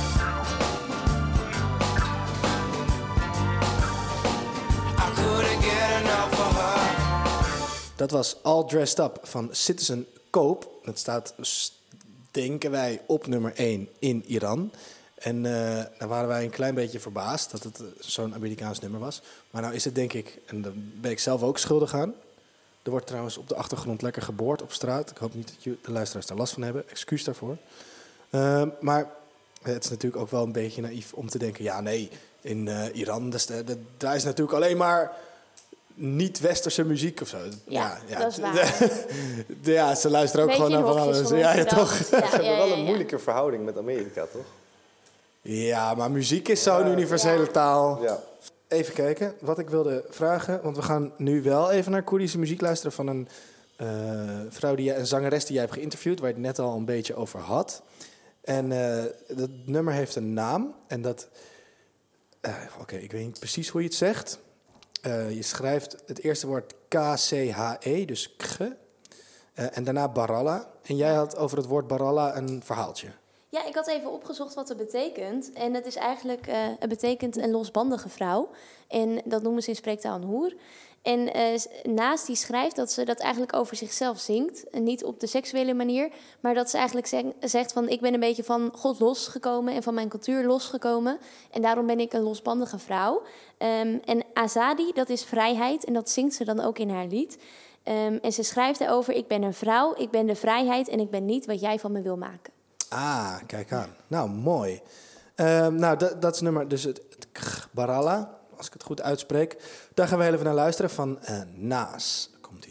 I couldn't get enough of her. Dat was All Dressed Up van Citizen Cope. Dat staat, denken wij, op nummer één in Iran. En uh, daar waren wij een klein beetje verbaasd dat het uh, zo'n Amerikaans nummer was. Maar nou is het, denk ik, en daar ben ik zelf ook schuldig aan. Er wordt trouwens op de achtergrond lekker geboord op straat. Ik hoop niet dat je, de luisteraars daar last van hebben. Excuus daarvoor. Uh, maar het is natuurlijk ook wel een beetje naïef om te denken... ja, nee, in uh, Iran dat, dat, daar is natuurlijk alleen maar... niet-westerse muziek of zo. Ja, ja, dat is waar. Ja, ze luisteren ook beetje gewoon naar van alles. Ja, ja, toch? Ja, ze hebben wel een moeilijke verhouding met Amerika, toch? Ja, maar muziek is zo'n ja, universele ja. taal. Ja. Even kijken, wat ik wilde vragen. Want we gaan nu wel even naar Koerdische muziek luisteren... van een uh, vrouw, die, een zangeres die jij hebt geïnterviewd... waar je het net al een beetje over had. En uh, dat nummer heeft een naam. En dat... Uh, Oké, okay, ik weet niet precies hoe je het zegt... Uh, je schrijft het eerste woord K C H E, dus k. Uh, en daarna Baralla. En jij had over het woord Baralla een verhaaltje. Ja, ik had even opgezocht wat het betekent. En het is eigenlijk, uh, het betekent een losbandige vrouw. En dat noemen ze in spreektaal een hoer. En uh, naast die schrijft dat ze dat eigenlijk over zichzelf zingt. En niet op de seksuele manier. Maar dat ze eigenlijk zeg, zegt van... ik ben een beetje van God losgekomen en van mijn cultuur losgekomen. En daarom ben ik een losbandige vrouw. Um, en Azadi, dat is vrijheid. En dat zingt ze dan ook in haar lied. Um, en ze schrijft erover... ik ben een vrouw, ik ben de vrijheid... en ik ben niet wat jij van me wil maken. Ah, kijk aan. Nou, mooi. Um, nou, dat, dat is nummer... Dus het, het k, Baralla... als ik het goed uitspreek. Daar gaan we heel even naar luisteren van uh, Naas. Komt-ie.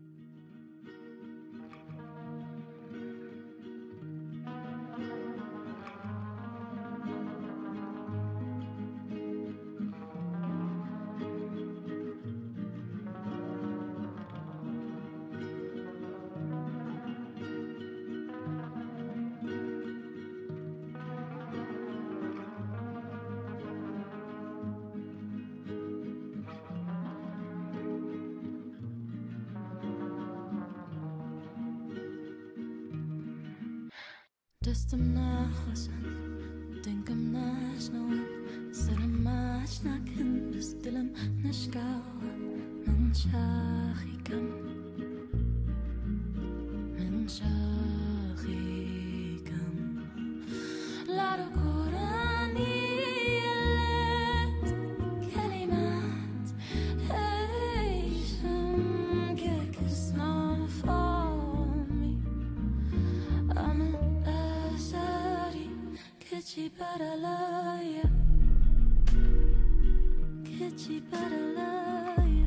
Just I'm not Hassan, think I'm not snowing. Said I'm much not can be still I'm not scour. Man shachikam, man shachikam. La Qurani alet kalimat eisham kekisna for me. I'm Kitchi Paralaya, Kitchi Paralaya,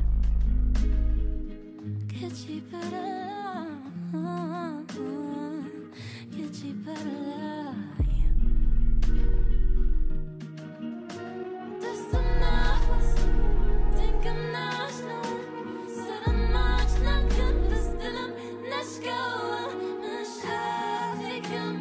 Kitchi Paralaya, Kitchi Paralaya. This the nafas, think I'm not slow, said I'm much not good, but still I'm not scour, not shavigam.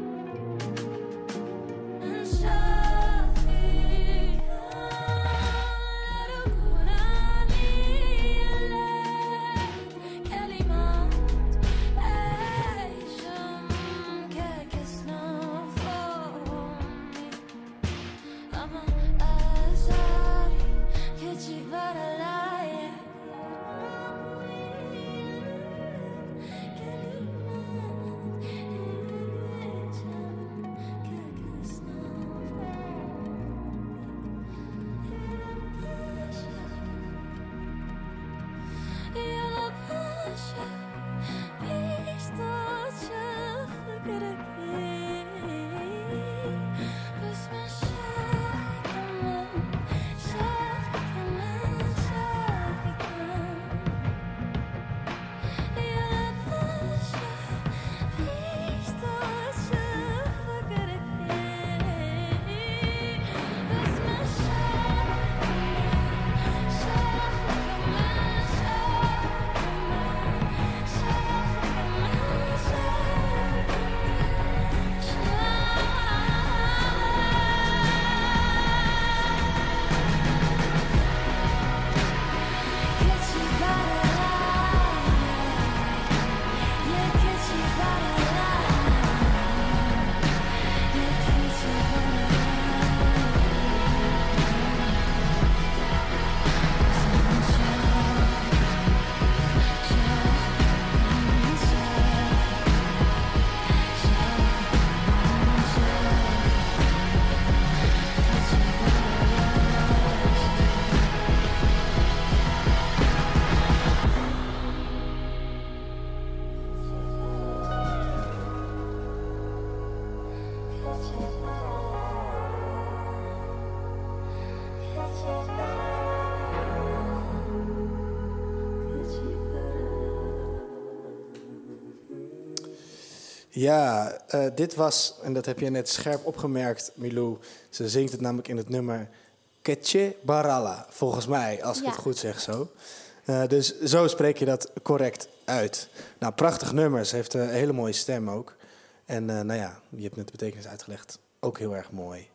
Ja, uh, dit was, en dat heb je net scherp opgemerkt, Milou. Ze zingt het namelijk in het nummer Ketche Barala, volgens mij, als ik Ja. het goed zeg zo. Uh, dus zo spreek je dat correct uit. Nou, prachtig nummer. Ze heeft een hele mooie stem ook. En uh, nou ja, je hebt net de betekenis uitgelegd. Ook heel erg mooi.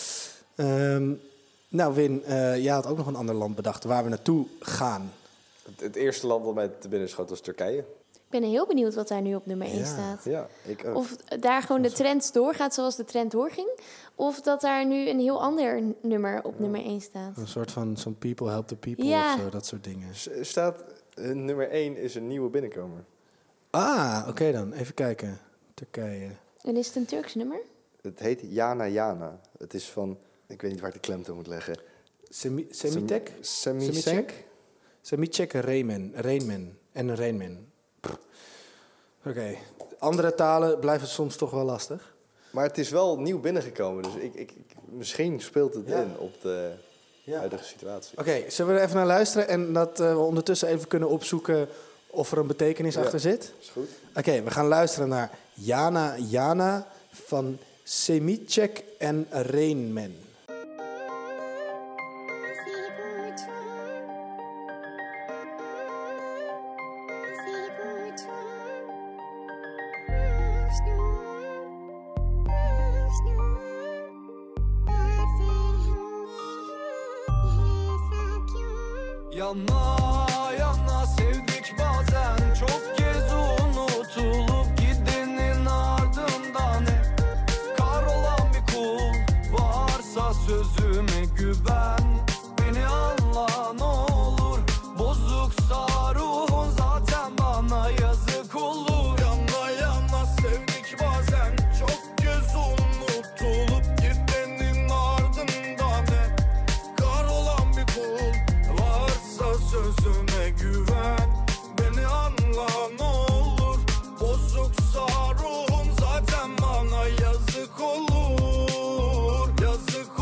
Um, nou, Win, uh, jij had ook nog een ander land bedacht waar we naartoe gaan. Het, het eerste land dat mij te binnen schoot was Turkije. Ik ben heel benieuwd wat daar nu op nummer één Ja. staat. Ja, ik ook. Of daar gewoon de trend doorgaat zoals de trend doorging. Of dat daar nu een heel ander nummer op nummer één staat. Een soort van some people help the people Ja. of zo, dat soort dingen. S- staat uh, nummer één is een nieuwe binnenkomer. Ah, oké okay dan. Even kijken. Turkije. En is het een Turks nummer? Het heet Jana Jana. Het is van, ik weet niet waar ik de klemtoon moet leggen. Semi- Semitek? Semicek? Semicek Reymen. Reymen. En Reymen. Oké. Okay. Andere talen blijven soms toch wel lastig. Maar het is wel nieuw binnengekomen, dus ik, ik, ik, misschien speelt het Ja. in op de... Ja. Huidige situatie. Oké, okay, zullen we er even naar luisteren en dat uh, we ondertussen even kunnen opzoeken of er een betekenis ja, achter zit? Is goed. Oké, okay, we gaan luisteren naar Jana Jana van Semicek en Rainman. Yana yana sevdik bazen, çok kez unutulup gidenin ardından hep kahrolan bir kul. Varsa sözüme güven, beni anla ne olur. Bozuksa ruhun zaten bana yazık olur. Yana yana sevdik bazen, çok kez unutulup gidenin ardından hep kahrolan bir kul. Sözüme güven, beni anla ne olur. Bozuksa ruhum zaten bana yazık olur, yazık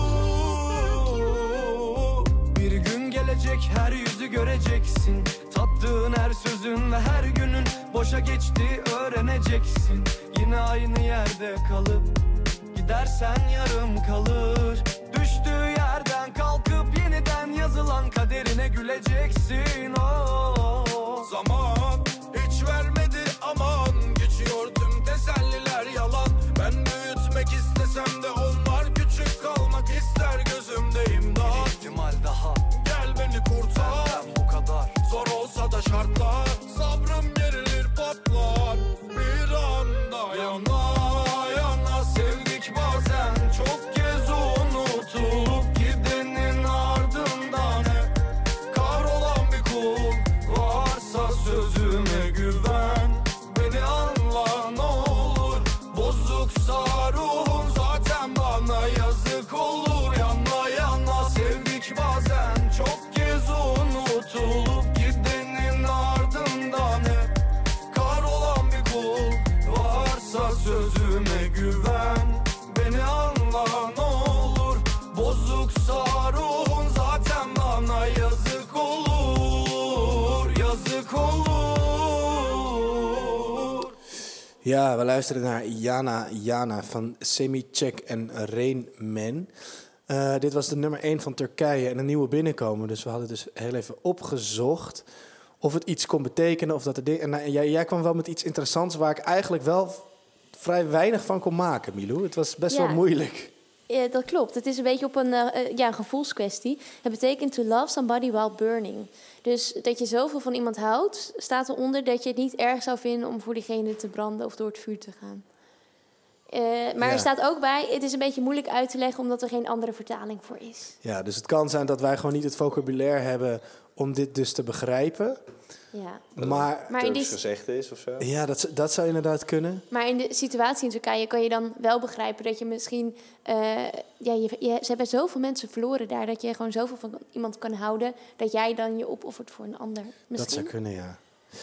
olur. Bir gün gelecek, her yüzü göreceksin. Tattığın her sözün ve her günün boşa geçti öğreneceksin. Yine aynı yerde kalıp gidersen yarım kalır. Düştüğü yerden kalkıp yeniden yazılan kaderine güleceksin. Oh. Zaman hiç vermedi aman, geçiyor tüm teselliler yalan. Ben büyütmek istesem de onlar küçük kalmak ister gözümde imdat. Bir ihtimal daha, gel beni kurtar. Benden bu kadar, zor olsa da şartlar. Sabrım gerilir patlar bir anda. Yana yana sevdik bazen, çok kez unutulup gidenin ardından hep kahrolan bir kul. Varsa sözüme güven, beni anla ne olur. Bozuksa ruhun zaten bana yazık olur. Yana yana sevdik bazen, çok kez unutulup gidenin ardından hep kahrolan bir kul. Varsa sözüme güven, beni anla ne olur. Bozuksa ruhun zaten bana yazık olur, yazık olur. Ja, we luisteren naar Jana Jana van Semicek en Rainman. Uh, dit was de nummer één van Turkije en een nieuwe binnenkomen. Dus we hadden dus heel even opgezocht of het iets kon betekenen. Of dat er ding... En uh, jij, jij kwam wel met iets interessants waar ik eigenlijk wel vrij weinig van kon maken, Milou. Het was best Ja. wel moeilijk. Ja, dat klopt. Het is een beetje op een uh, ja, gevoelskwestie. Het betekent to love somebody while burning. Dus dat je zoveel van iemand houdt, staat eronder dat je het niet erg zou vinden om voor diegene te branden of door het vuur te gaan. Uh, maar Ja. er staat ook bij, het is een beetje moeilijk uit te leggen omdat er geen andere vertaling voor is. Ja, dus het kan zijn dat wij gewoon niet het vocabulaire hebben om dit dus te begrijpen. Ja. Maar, Maar in die, Turks gezegd is of zo. ja, dat, dat zou inderdaad kunnen. maar in de situatie in Turkije kan je dan wel begrijpen dat je misschien... Uh, ja, je, je, ze hebben zoveel mensen verloren daar, dat je gewoon zoveel van iemand kan houden, dat jij dan je opoffert voor een ander. Misschien. Dat zou kunnen, ja.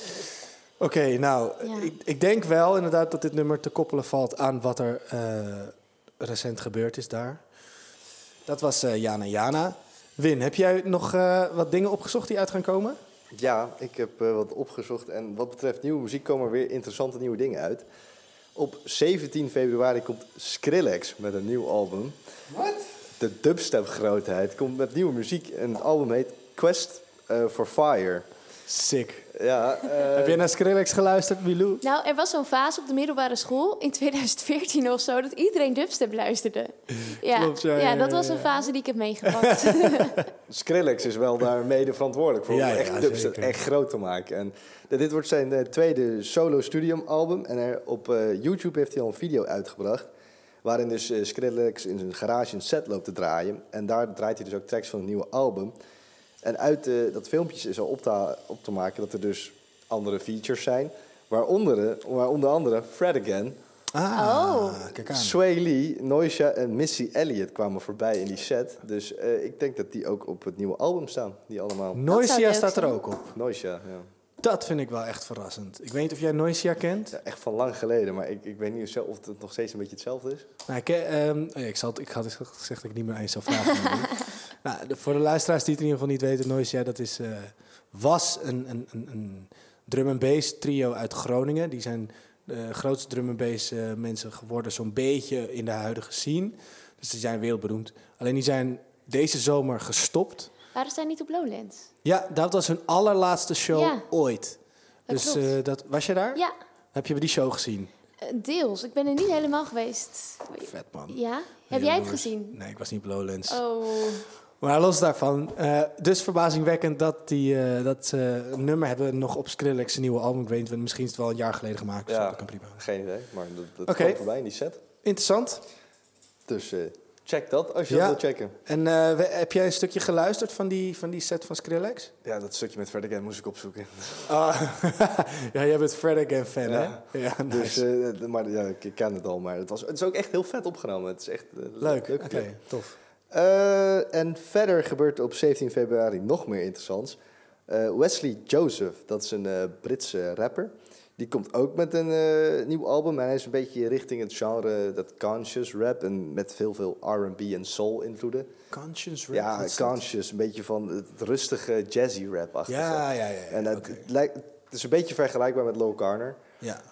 Oké, okay, nou, Ja. ik, ik denk wel inderdaad dat dit nummer te koppelen valt aan wat er uh, recent gebeurd is daar. Dat was uh, Jana Jana. Win, heb jij nog uh, wat dingen opgezocht die uit gaan komen? Ja, ik heb uh, wat opgezocht en wat betreft nieuwe muziek komen er weer interessante nieuwe dingen uit. Op zeventien februari komt Skrillex met een nieuw album. Wat? De dubstep-grootheid komt met nieuwe muziek en het album heet Quest uh, for Fire. Sick. Ja, uh, Heb je naar Skrillex geluisterd, Milou? Nou, er was zo'n fase op de middelbare school in twintig veertien of zo, dat iedereen dubstep luisterde. Ja, Klopt, ja, ja, ja, dat ja, was een ja. fase die ik heb meegepakt. Skrillex is wel daar mede verantwoordelijk voor Ja, om ja, echt dubstep zeker. echt groot te maken. En uh, dit wordt zijn uh, tweede solo studio album en er, op uh, YouTube heeft hij al een video uitgebracht waarin dus uh, Skrillex in zijn garage een set loopt te draaien. En daar draait hij dus ook tracks van een nieuwe album. En uit uh, dat filmpje is al op te, op te maken dat er dus andere features zijn. Waaronder, waaronder andere Fred Again, Ah, Oh. kijk aan. Sway Lee, Noisha en Missy Elliott kwamen voorbij in die set. Dus uh, ik denk dat die ook op het nieuwe album staan. Die allemaal. Noisia leuk staat er zijn. ook op. Noisha, ja. Dat vind ik wel echt verrassend. Ik weet niet of jij Noisia kent. Ja, echt van lang geleden, maar ik, ik weet niet of het nog steeds een beetje hetzelfde is. Nou, ik, eh, um, oh ja, ik, zal, het- ik had gezegd dat ik niet meer eens zou vragen. Nou, de- voor de luisteraars die het in ieder geval niet weten, Noisia, dat is, eh, was een, een, een, een drum and bass trio uit Groningen. Die zijn de grootste drum and bass eh, mensen geworden, zo'n beetje in de huidige scene. Dus die zijn wereldberoemd. Alleen die zijn deze zomer gestopt. Waren zij niet op Lowlands? Ja, dat was hun allerlaatste show Ja, ooit. dat Dus klopt. eh, dat, was je daar? Ja, Heb je die show gezien? eh, deels. Ik ben er niet helemaal geweest. Vet, man. Ja? Heb jij het Jaloers. gezien? Nee, ik was niet op Lowlands. Oh, Maar los daarvan, eh, dus verbazingwekkend dat die eh, dat ze een nummer hebben nog op Skrillex' nieuwe album. Ik weet niet, misschien is het wel een jaar geleden gemaakt. Dus Ja, dat kan prima. geen idee, maar dat, dat Oké. kwam voorbij in die set. Interessant. Dus eh, check dat als je Ja. dat wil checken. En eh, we- heb jij een stukje geluisterd van die, van die set van Skrillex? Ja, dat stukje met Fred Again moest ik opzoeken. Ah, ja, jij bent Fred Again fan, Ja. hè? Ja, Dus, nice. eh, maar ja, ik ken het al, maar het, was, het is ook echt heel vet opgenomen. Het is echt eh, Leuk, leuk. oké, tof. Eh, en verder gebeurt er op zeventien februari nog meer interessants. Eh, Wesley Joseph, dat is een eh, Britse rapper. Die komt ook met een eh, nieuw album. En hij is een beetje richting het genre dat conscious rap. En met veel, veel R and B en soul invloeden. Conscious rap? Ja, wat is dat? conscious. Een beetje van het rustige jazzy rap-achtige. Ja, ja, ja. ja, En het, oké. het lijkt, het is een beetje vergelijkbaar met Low Garner. Ja.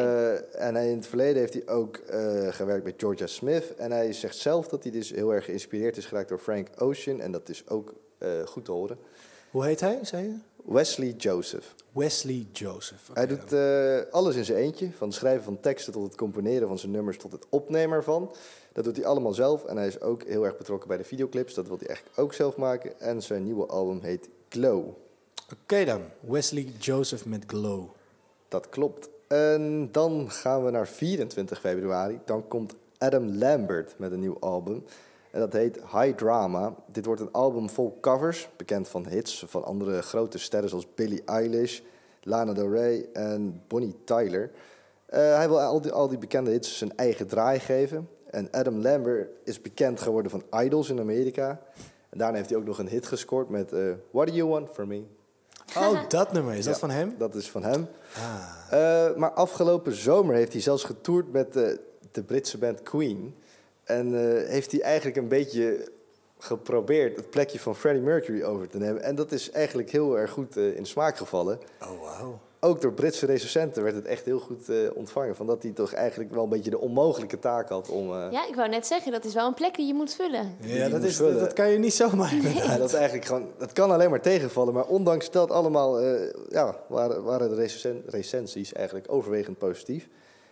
Eh, en hij, in het verleden heeft hij ook eh, gewerkt met Georgia Smith. En hij zegt zelf dat hij dus heel erg geïnspireerd is geraakt door Frank Ocean. En dat is ook eh, goed te horen. Hoe heet hij, zei je? Wesley Joseph. Wesley Joseph. Oké, Hij doet eh, alles in zijn eentje. Van het schrijven van teksten tot het componeren van zijn nummers tot het opnemen ervan. Dat doet hij allemaal zelf. En hij is ook heel erg betrokken bij de videoclips. Dat wil hij eigenlijk ook zelf maken. En zijn nieuwe album heet Glow. Oké dan, Wesley Joseph met Glow. Dat klopt. En dan gaan we naar vierentwintig februari. Dan komt Adam Lambert met een nieuw album. En dat heet High Drama. Dit wordt een album vol covers. Bekend van hits van andere grote sterren zoals Billie Eilish, Lana Del Rey en Bonnie Tyler. Uh, hij wil al die, al die bekende hits zijn eigen draai geven. En Adam Lambert is bekend geworden van Idols in Amerika. En daarna heeft hij ook nog een hit gescoord met uh, What Do You Want From Me? Oh, dat nummer. Is dat Ja, van hem? Dat is van hem. Ah. Uh, maar afgelopen zomer heeft hij zelfs getoerd met uh, de Britse band Queen. En uh, heeft hij eigenlijk een beetje geprobeerd het plekje van Freddie Mercury over te nemen. En dat is eigenlijk heel erg goed uh, in de smaak gevallen. Oh, wauw. Ook door Britse recensenten werd het echt heel goed uh, ontvangen. Van dat hij toch eigenlijk wel een beetje de onmogelijke taak had om... Uh, ja, ik wou net zeggen, dat is wel een plek die je moet vullen. Ja, dat, is, dat, dat kan je niet zomaar. ja, dat, is eigenlijk gewoon, dat kan alleen maar tegenvallen. Maar ondanks dat allemaal uh, ja, waren, waren de recen- recensies eigenlijk overwegend positief.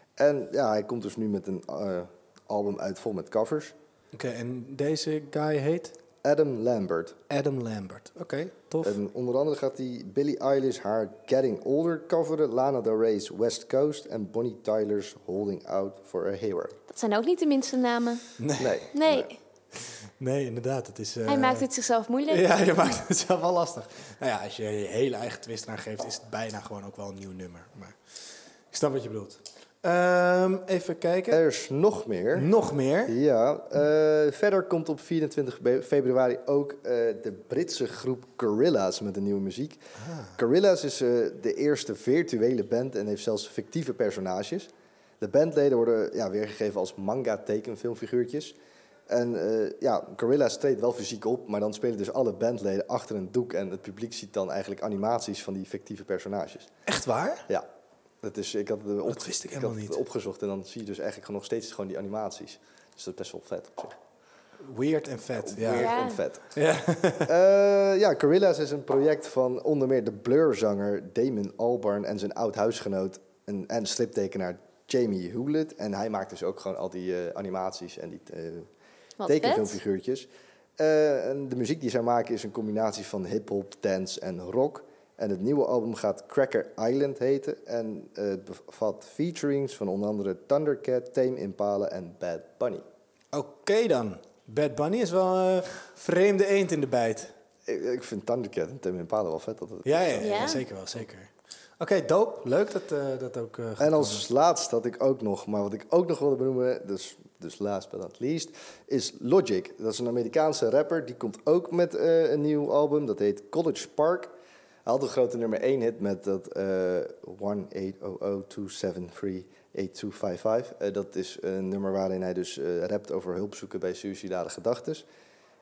En ja, hij komt dus nu met een uh, album uit vol met covers. Oké, okay, en deze guy heet? Adam Lambert. Adam Lambert, oké, okay, tof. En onder andere gaat hij Billie Eilish haar Getting Older coveren, Lana Del Rey's West Coast en Bonnie Tyler's Holding Out for a Hero. Dat zijn ook niet de minste namen. Nee. Nee. Nee. Nee, nee inderdaad. Het is, uh... Hij maakt het zichzelf moeilijk. Ja, je maakt het zelf wel lastig. Nou ja, als je je hele eigen twist aan geeft, is het bijna gewoon ook wel een nieuw nummer. Maar ik snap wat je bedoelt. Um, even kijken. Er is nog meer. Nog meer? Ja. Uh, verder komt op vierentwintig februari ook uh, de Britse groep Gorillaz met een nieuwe muziek. Ah. Gorillaz is uh, de eerste virtuele band en heeft zelfs fictieve personages. De bandleden worden ja, weergegeven als manga-tekenfilmfiguurtjes. En uh, ja, Gorillaz treedt wel fysiek op, maar dan spelen dus alle bandleden achter een doek en het publiek ziet dan eigenlijk animaties van die fictieve personages. Echt waar? Ja. Dat is, ik had het op, dat wist ik ik helemaal had het niet. opgezocht en dan zie je dus eigenlijk nog steeds gewoon die animaties. Dus dat is best wel vet op zich. Weird en vet. Ja. Weird Ja. en vet. Ja. uh, ja, Gorillaz is een project van onder meer de Blur-zanger Damon Albarn en zijn oud-huisgenoot en, en striptekenaar Jamie Hewlett. En hij maakt dus ook gewoon al die uh, animaties en die uh, tekenfilmfiguurtjes. Uh, en de muziek die zij maken is een combinatie van hip-hop, dance en rock. En het nieuwe album gaat Cracker Island heten. En uh, het bevat featurings van onder andere Thundercat, Tame Impala en Bad Bunny. Oké okay dan. Bad Bunny is wel een uh, vreemde eend in de bijt. Ik, ik vind Thundercat en Tame Impala wel vet. Dat het ja, ja, ja, Ja. ja, zeker wel, zeker. Oké, okay, dope. Leuk dat uh, dat ook... Uh, en als laatst had ik ook nog, maar wat ik ook nog wilde benoemen, dus, dus last but not least, is Logic. Dat is een Amerikaanse rapper. Die komt ook met uh, een nieuw album. Dat heet College Park. Hij had een grote nummer één hit met dat uh, one eight zero zero two seven three eight two five five. Uh, dat is een nummer waarin hij dus uh, rapt over hulp zoeken bij suïcidale gedachtes.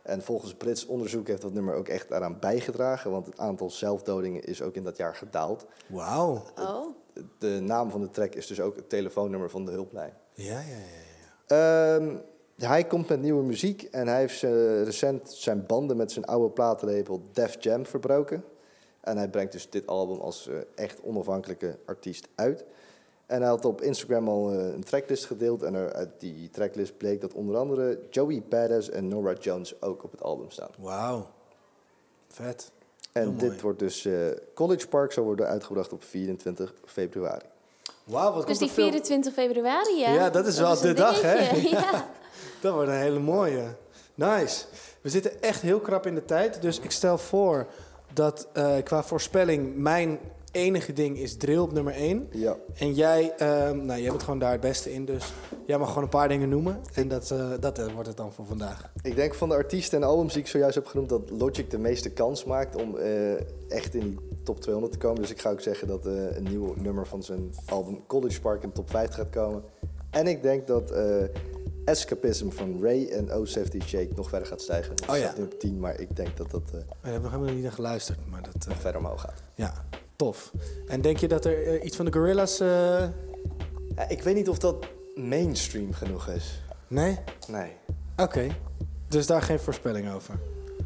En volgens Brits onderzoek heeft dat nummer ook echt daaraan bijgedragen, want het aantal zelfdodingen is ook in dat jaar gedaald. Wauw. Oh. De naam van de track is dus ook het telefoonnummer van de hulplijn. Ja, ja, ja. ja. Um, hij komt met nieuwe muziek en hij heeft uh, recent zijn banden met zijn oude platenlabel Def Jam verbroken. En hij brengt dus dit album als uh, echt onafhankelijke artiest uit. En hij had op Instagram al uh, een tracklist gedeeld. En er, uit die tracklist bleek dat onder andere Joey Badass en Norah Jones ook op het album staan. Wauw. Vet. En Heel dit mooi. wordt dus uh, College Park zal worden uitgebracht op vierentwintig februari. Wauw, wat Dus komt die er veel... vierentwintig februari, ja. Ja, dat is wel de een dag, hè? dingetje, Ja. Dat wordt een hele mooie. Nice. We zitten echt heel krap in de tijd. Dus ik stel voor dat uh, qua voorspelling mijn enige ding is drill op nummer één. Ja. En jij, um, nou, jij bent gewoon daar het beste in. Dus jij mag gewoon een paar dingen noemen. En dat, uh, dat uh, wordt het dan voor vandaag. Ik denk van de artiesten en albums die ik zojuist heb genoemd, dat Logic de meeste kans maakt om uh, echt in die top tweehonderd te komen. Dus ik ga ook zeggen dat uh, een nieuw nummer van zijn album College Park in de top vijftig gaat komen. En ik denk dat uh, Escapism van Ray en O zeventig Shake nog verder gaat stijgen. Dat Oh ja. staat nu op tien, maar ik denk dat dat uh, We hebben nog helemaal niet naar geluisterd. Maar dat, uh, nog verder omhoog gaat. ja, tof. En denk je dat er uh, iets van de Gorillaz... Uh... Ja, ik weet niet of dat mainstream genoeg is. Nee? Nee. Oké. Okay. Dus daar geen voorspelling over?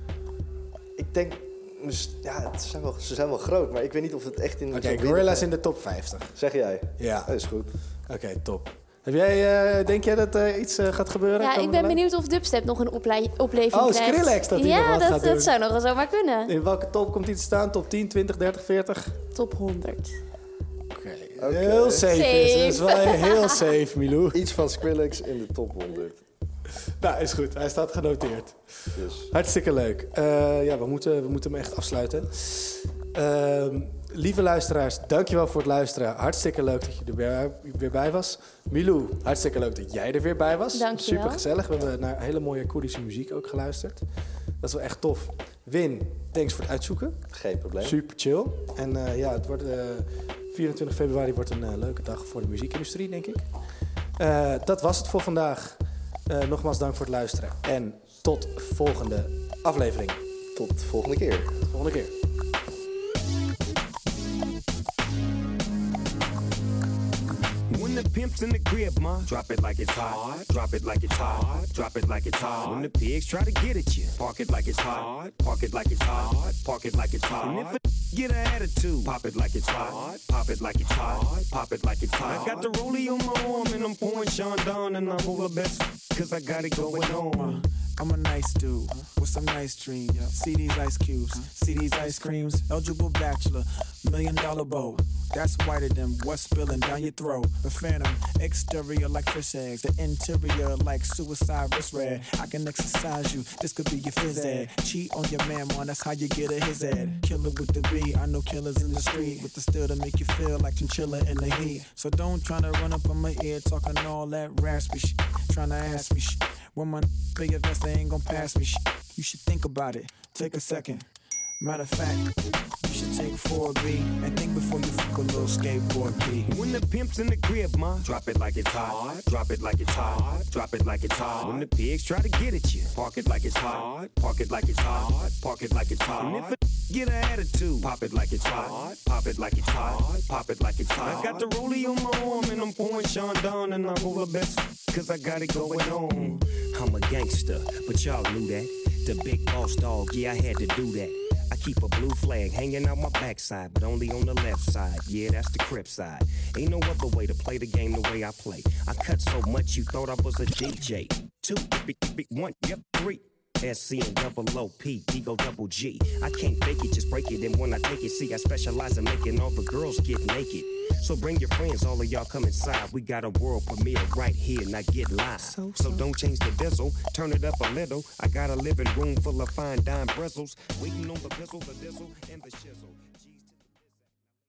Ik denk... Ja, het zijn wel, ze zijn wel groot, maar ik weet niet of het echt in... Oké, okay, Gorillaz in de top vijftig. Zeg jij? Ja. Dat is goed. Oké, okay, top. Heb jij, uh, denk jij dat uh, iets uh, gaat gebeuren? Ja, ik ben benieuwd of Dubstep nog een oplei- opleving oh, krijgt. Oh, Skrillex dat hij ja, nog wat dat, gaat dat doen. zou nog wel zomaar kunnen. In welke top komt hij te staan? Top tien, twintig, dertig, veertig? Top honderd. Oké, okay. Okay. Heel safe, safe. is. Dat is wel heel safe, Milou. Iets van Skrillex in de top honderd. Nou, is goed. Hij staat genoteerd. Dus. Hartstikke leuk. Uh, ja, we moeten, we moeten hem echt afsluiten. Uh, lieve luisteraars, dankjewel voor het luisteren. Hartstikke leuk dat je er weer, weer bij was. Milou, hartstikke leuk dat jij er weer bij was. Dankjewel. Super gezellig. We hebben naar hele mooie Koerdische muziek ook geluisterd. Dat is wel echt tof. Win, thanks voor het uitzoeken. Geen probleem. Super chill. En uh, ja, het wordt, uh, vierentwintig februari wordt een uh, leuke dag voor de muziekindustrie, denk ik. Uh, dat was het voor vandaag. Uh, nogmaals dank voor het luisteren. En tot volgende aflevering. Tot de volgende keer. Tot de volgende keer. When the pimp's in the crib, ma, drop it like it's hot. Drop it like it's hot. Drop it like it's hot. When the pigs try to get at you, park it like it's hot. Park it like it's hot. Park it like it's hot. And if a get an attitude, pop it like it's hot. Pop it like it's hot. Pop it like it's hot. I got the rollie on my arm and I'm pouring Sean down and I'm over best cause I got it going on. I'm a nice dude with some nice dreams. See these ice cubes, see these ice creams. Eligible bachelor, million dollar bow. That's whiter than what's spilling down your throat. The phantom, exterior like fish eggs. The interior like suicide wrist red. I can exercise you, this could be your phys ed. Cheat on your man, man, that's how you get a his ed. Killer with the B, I know killers in the street. With the still to make you feel like chinchilla in the heat. So don't tryna run up on my ear talking all that raspy shit. Tryna ask me shit. When my play your vest, they ain't gon' pass me shit. You should think about it, take a second. Matter of fact, you should take four B and think before you fuck a little skateboard P. When the pimp's in the crib, ma, drop it like it's hot. Drop it like it's hot. Drop it like it's hot. When the pigs try to get at you, park it like it's hot. Park it like it's hot. Park it like it's hot. And if a get an attitude, pop it like it's hot. Pop it like it's hot. Pop it like it's hot. I got the rollie on my arm and I'm pouring Sean down and I'm over best cause I got it going on. I'm a gangster, but y'all knew that. The big boss dog, yeah, I had to do that. I keep a blue flag hanging out my backside, but only on the left side. Yeah, that's the Crip side. Ain't no other way to play the game the way I play. I cut so much you thought I was a D J. Two, big, big, one, yep, three. S C and double O P, Ego double G. I can't fake it, just break it. And when I take it, see, I specialize in making all the girls get naked. So bring your friends, all of y'all come inside. We got a world premiere right here, now get live. So, so. so don't change the diesel, turn it up a little. I got a living room full of fine dime bristles. Waiting on the pistol, the diesel, and the shizzle.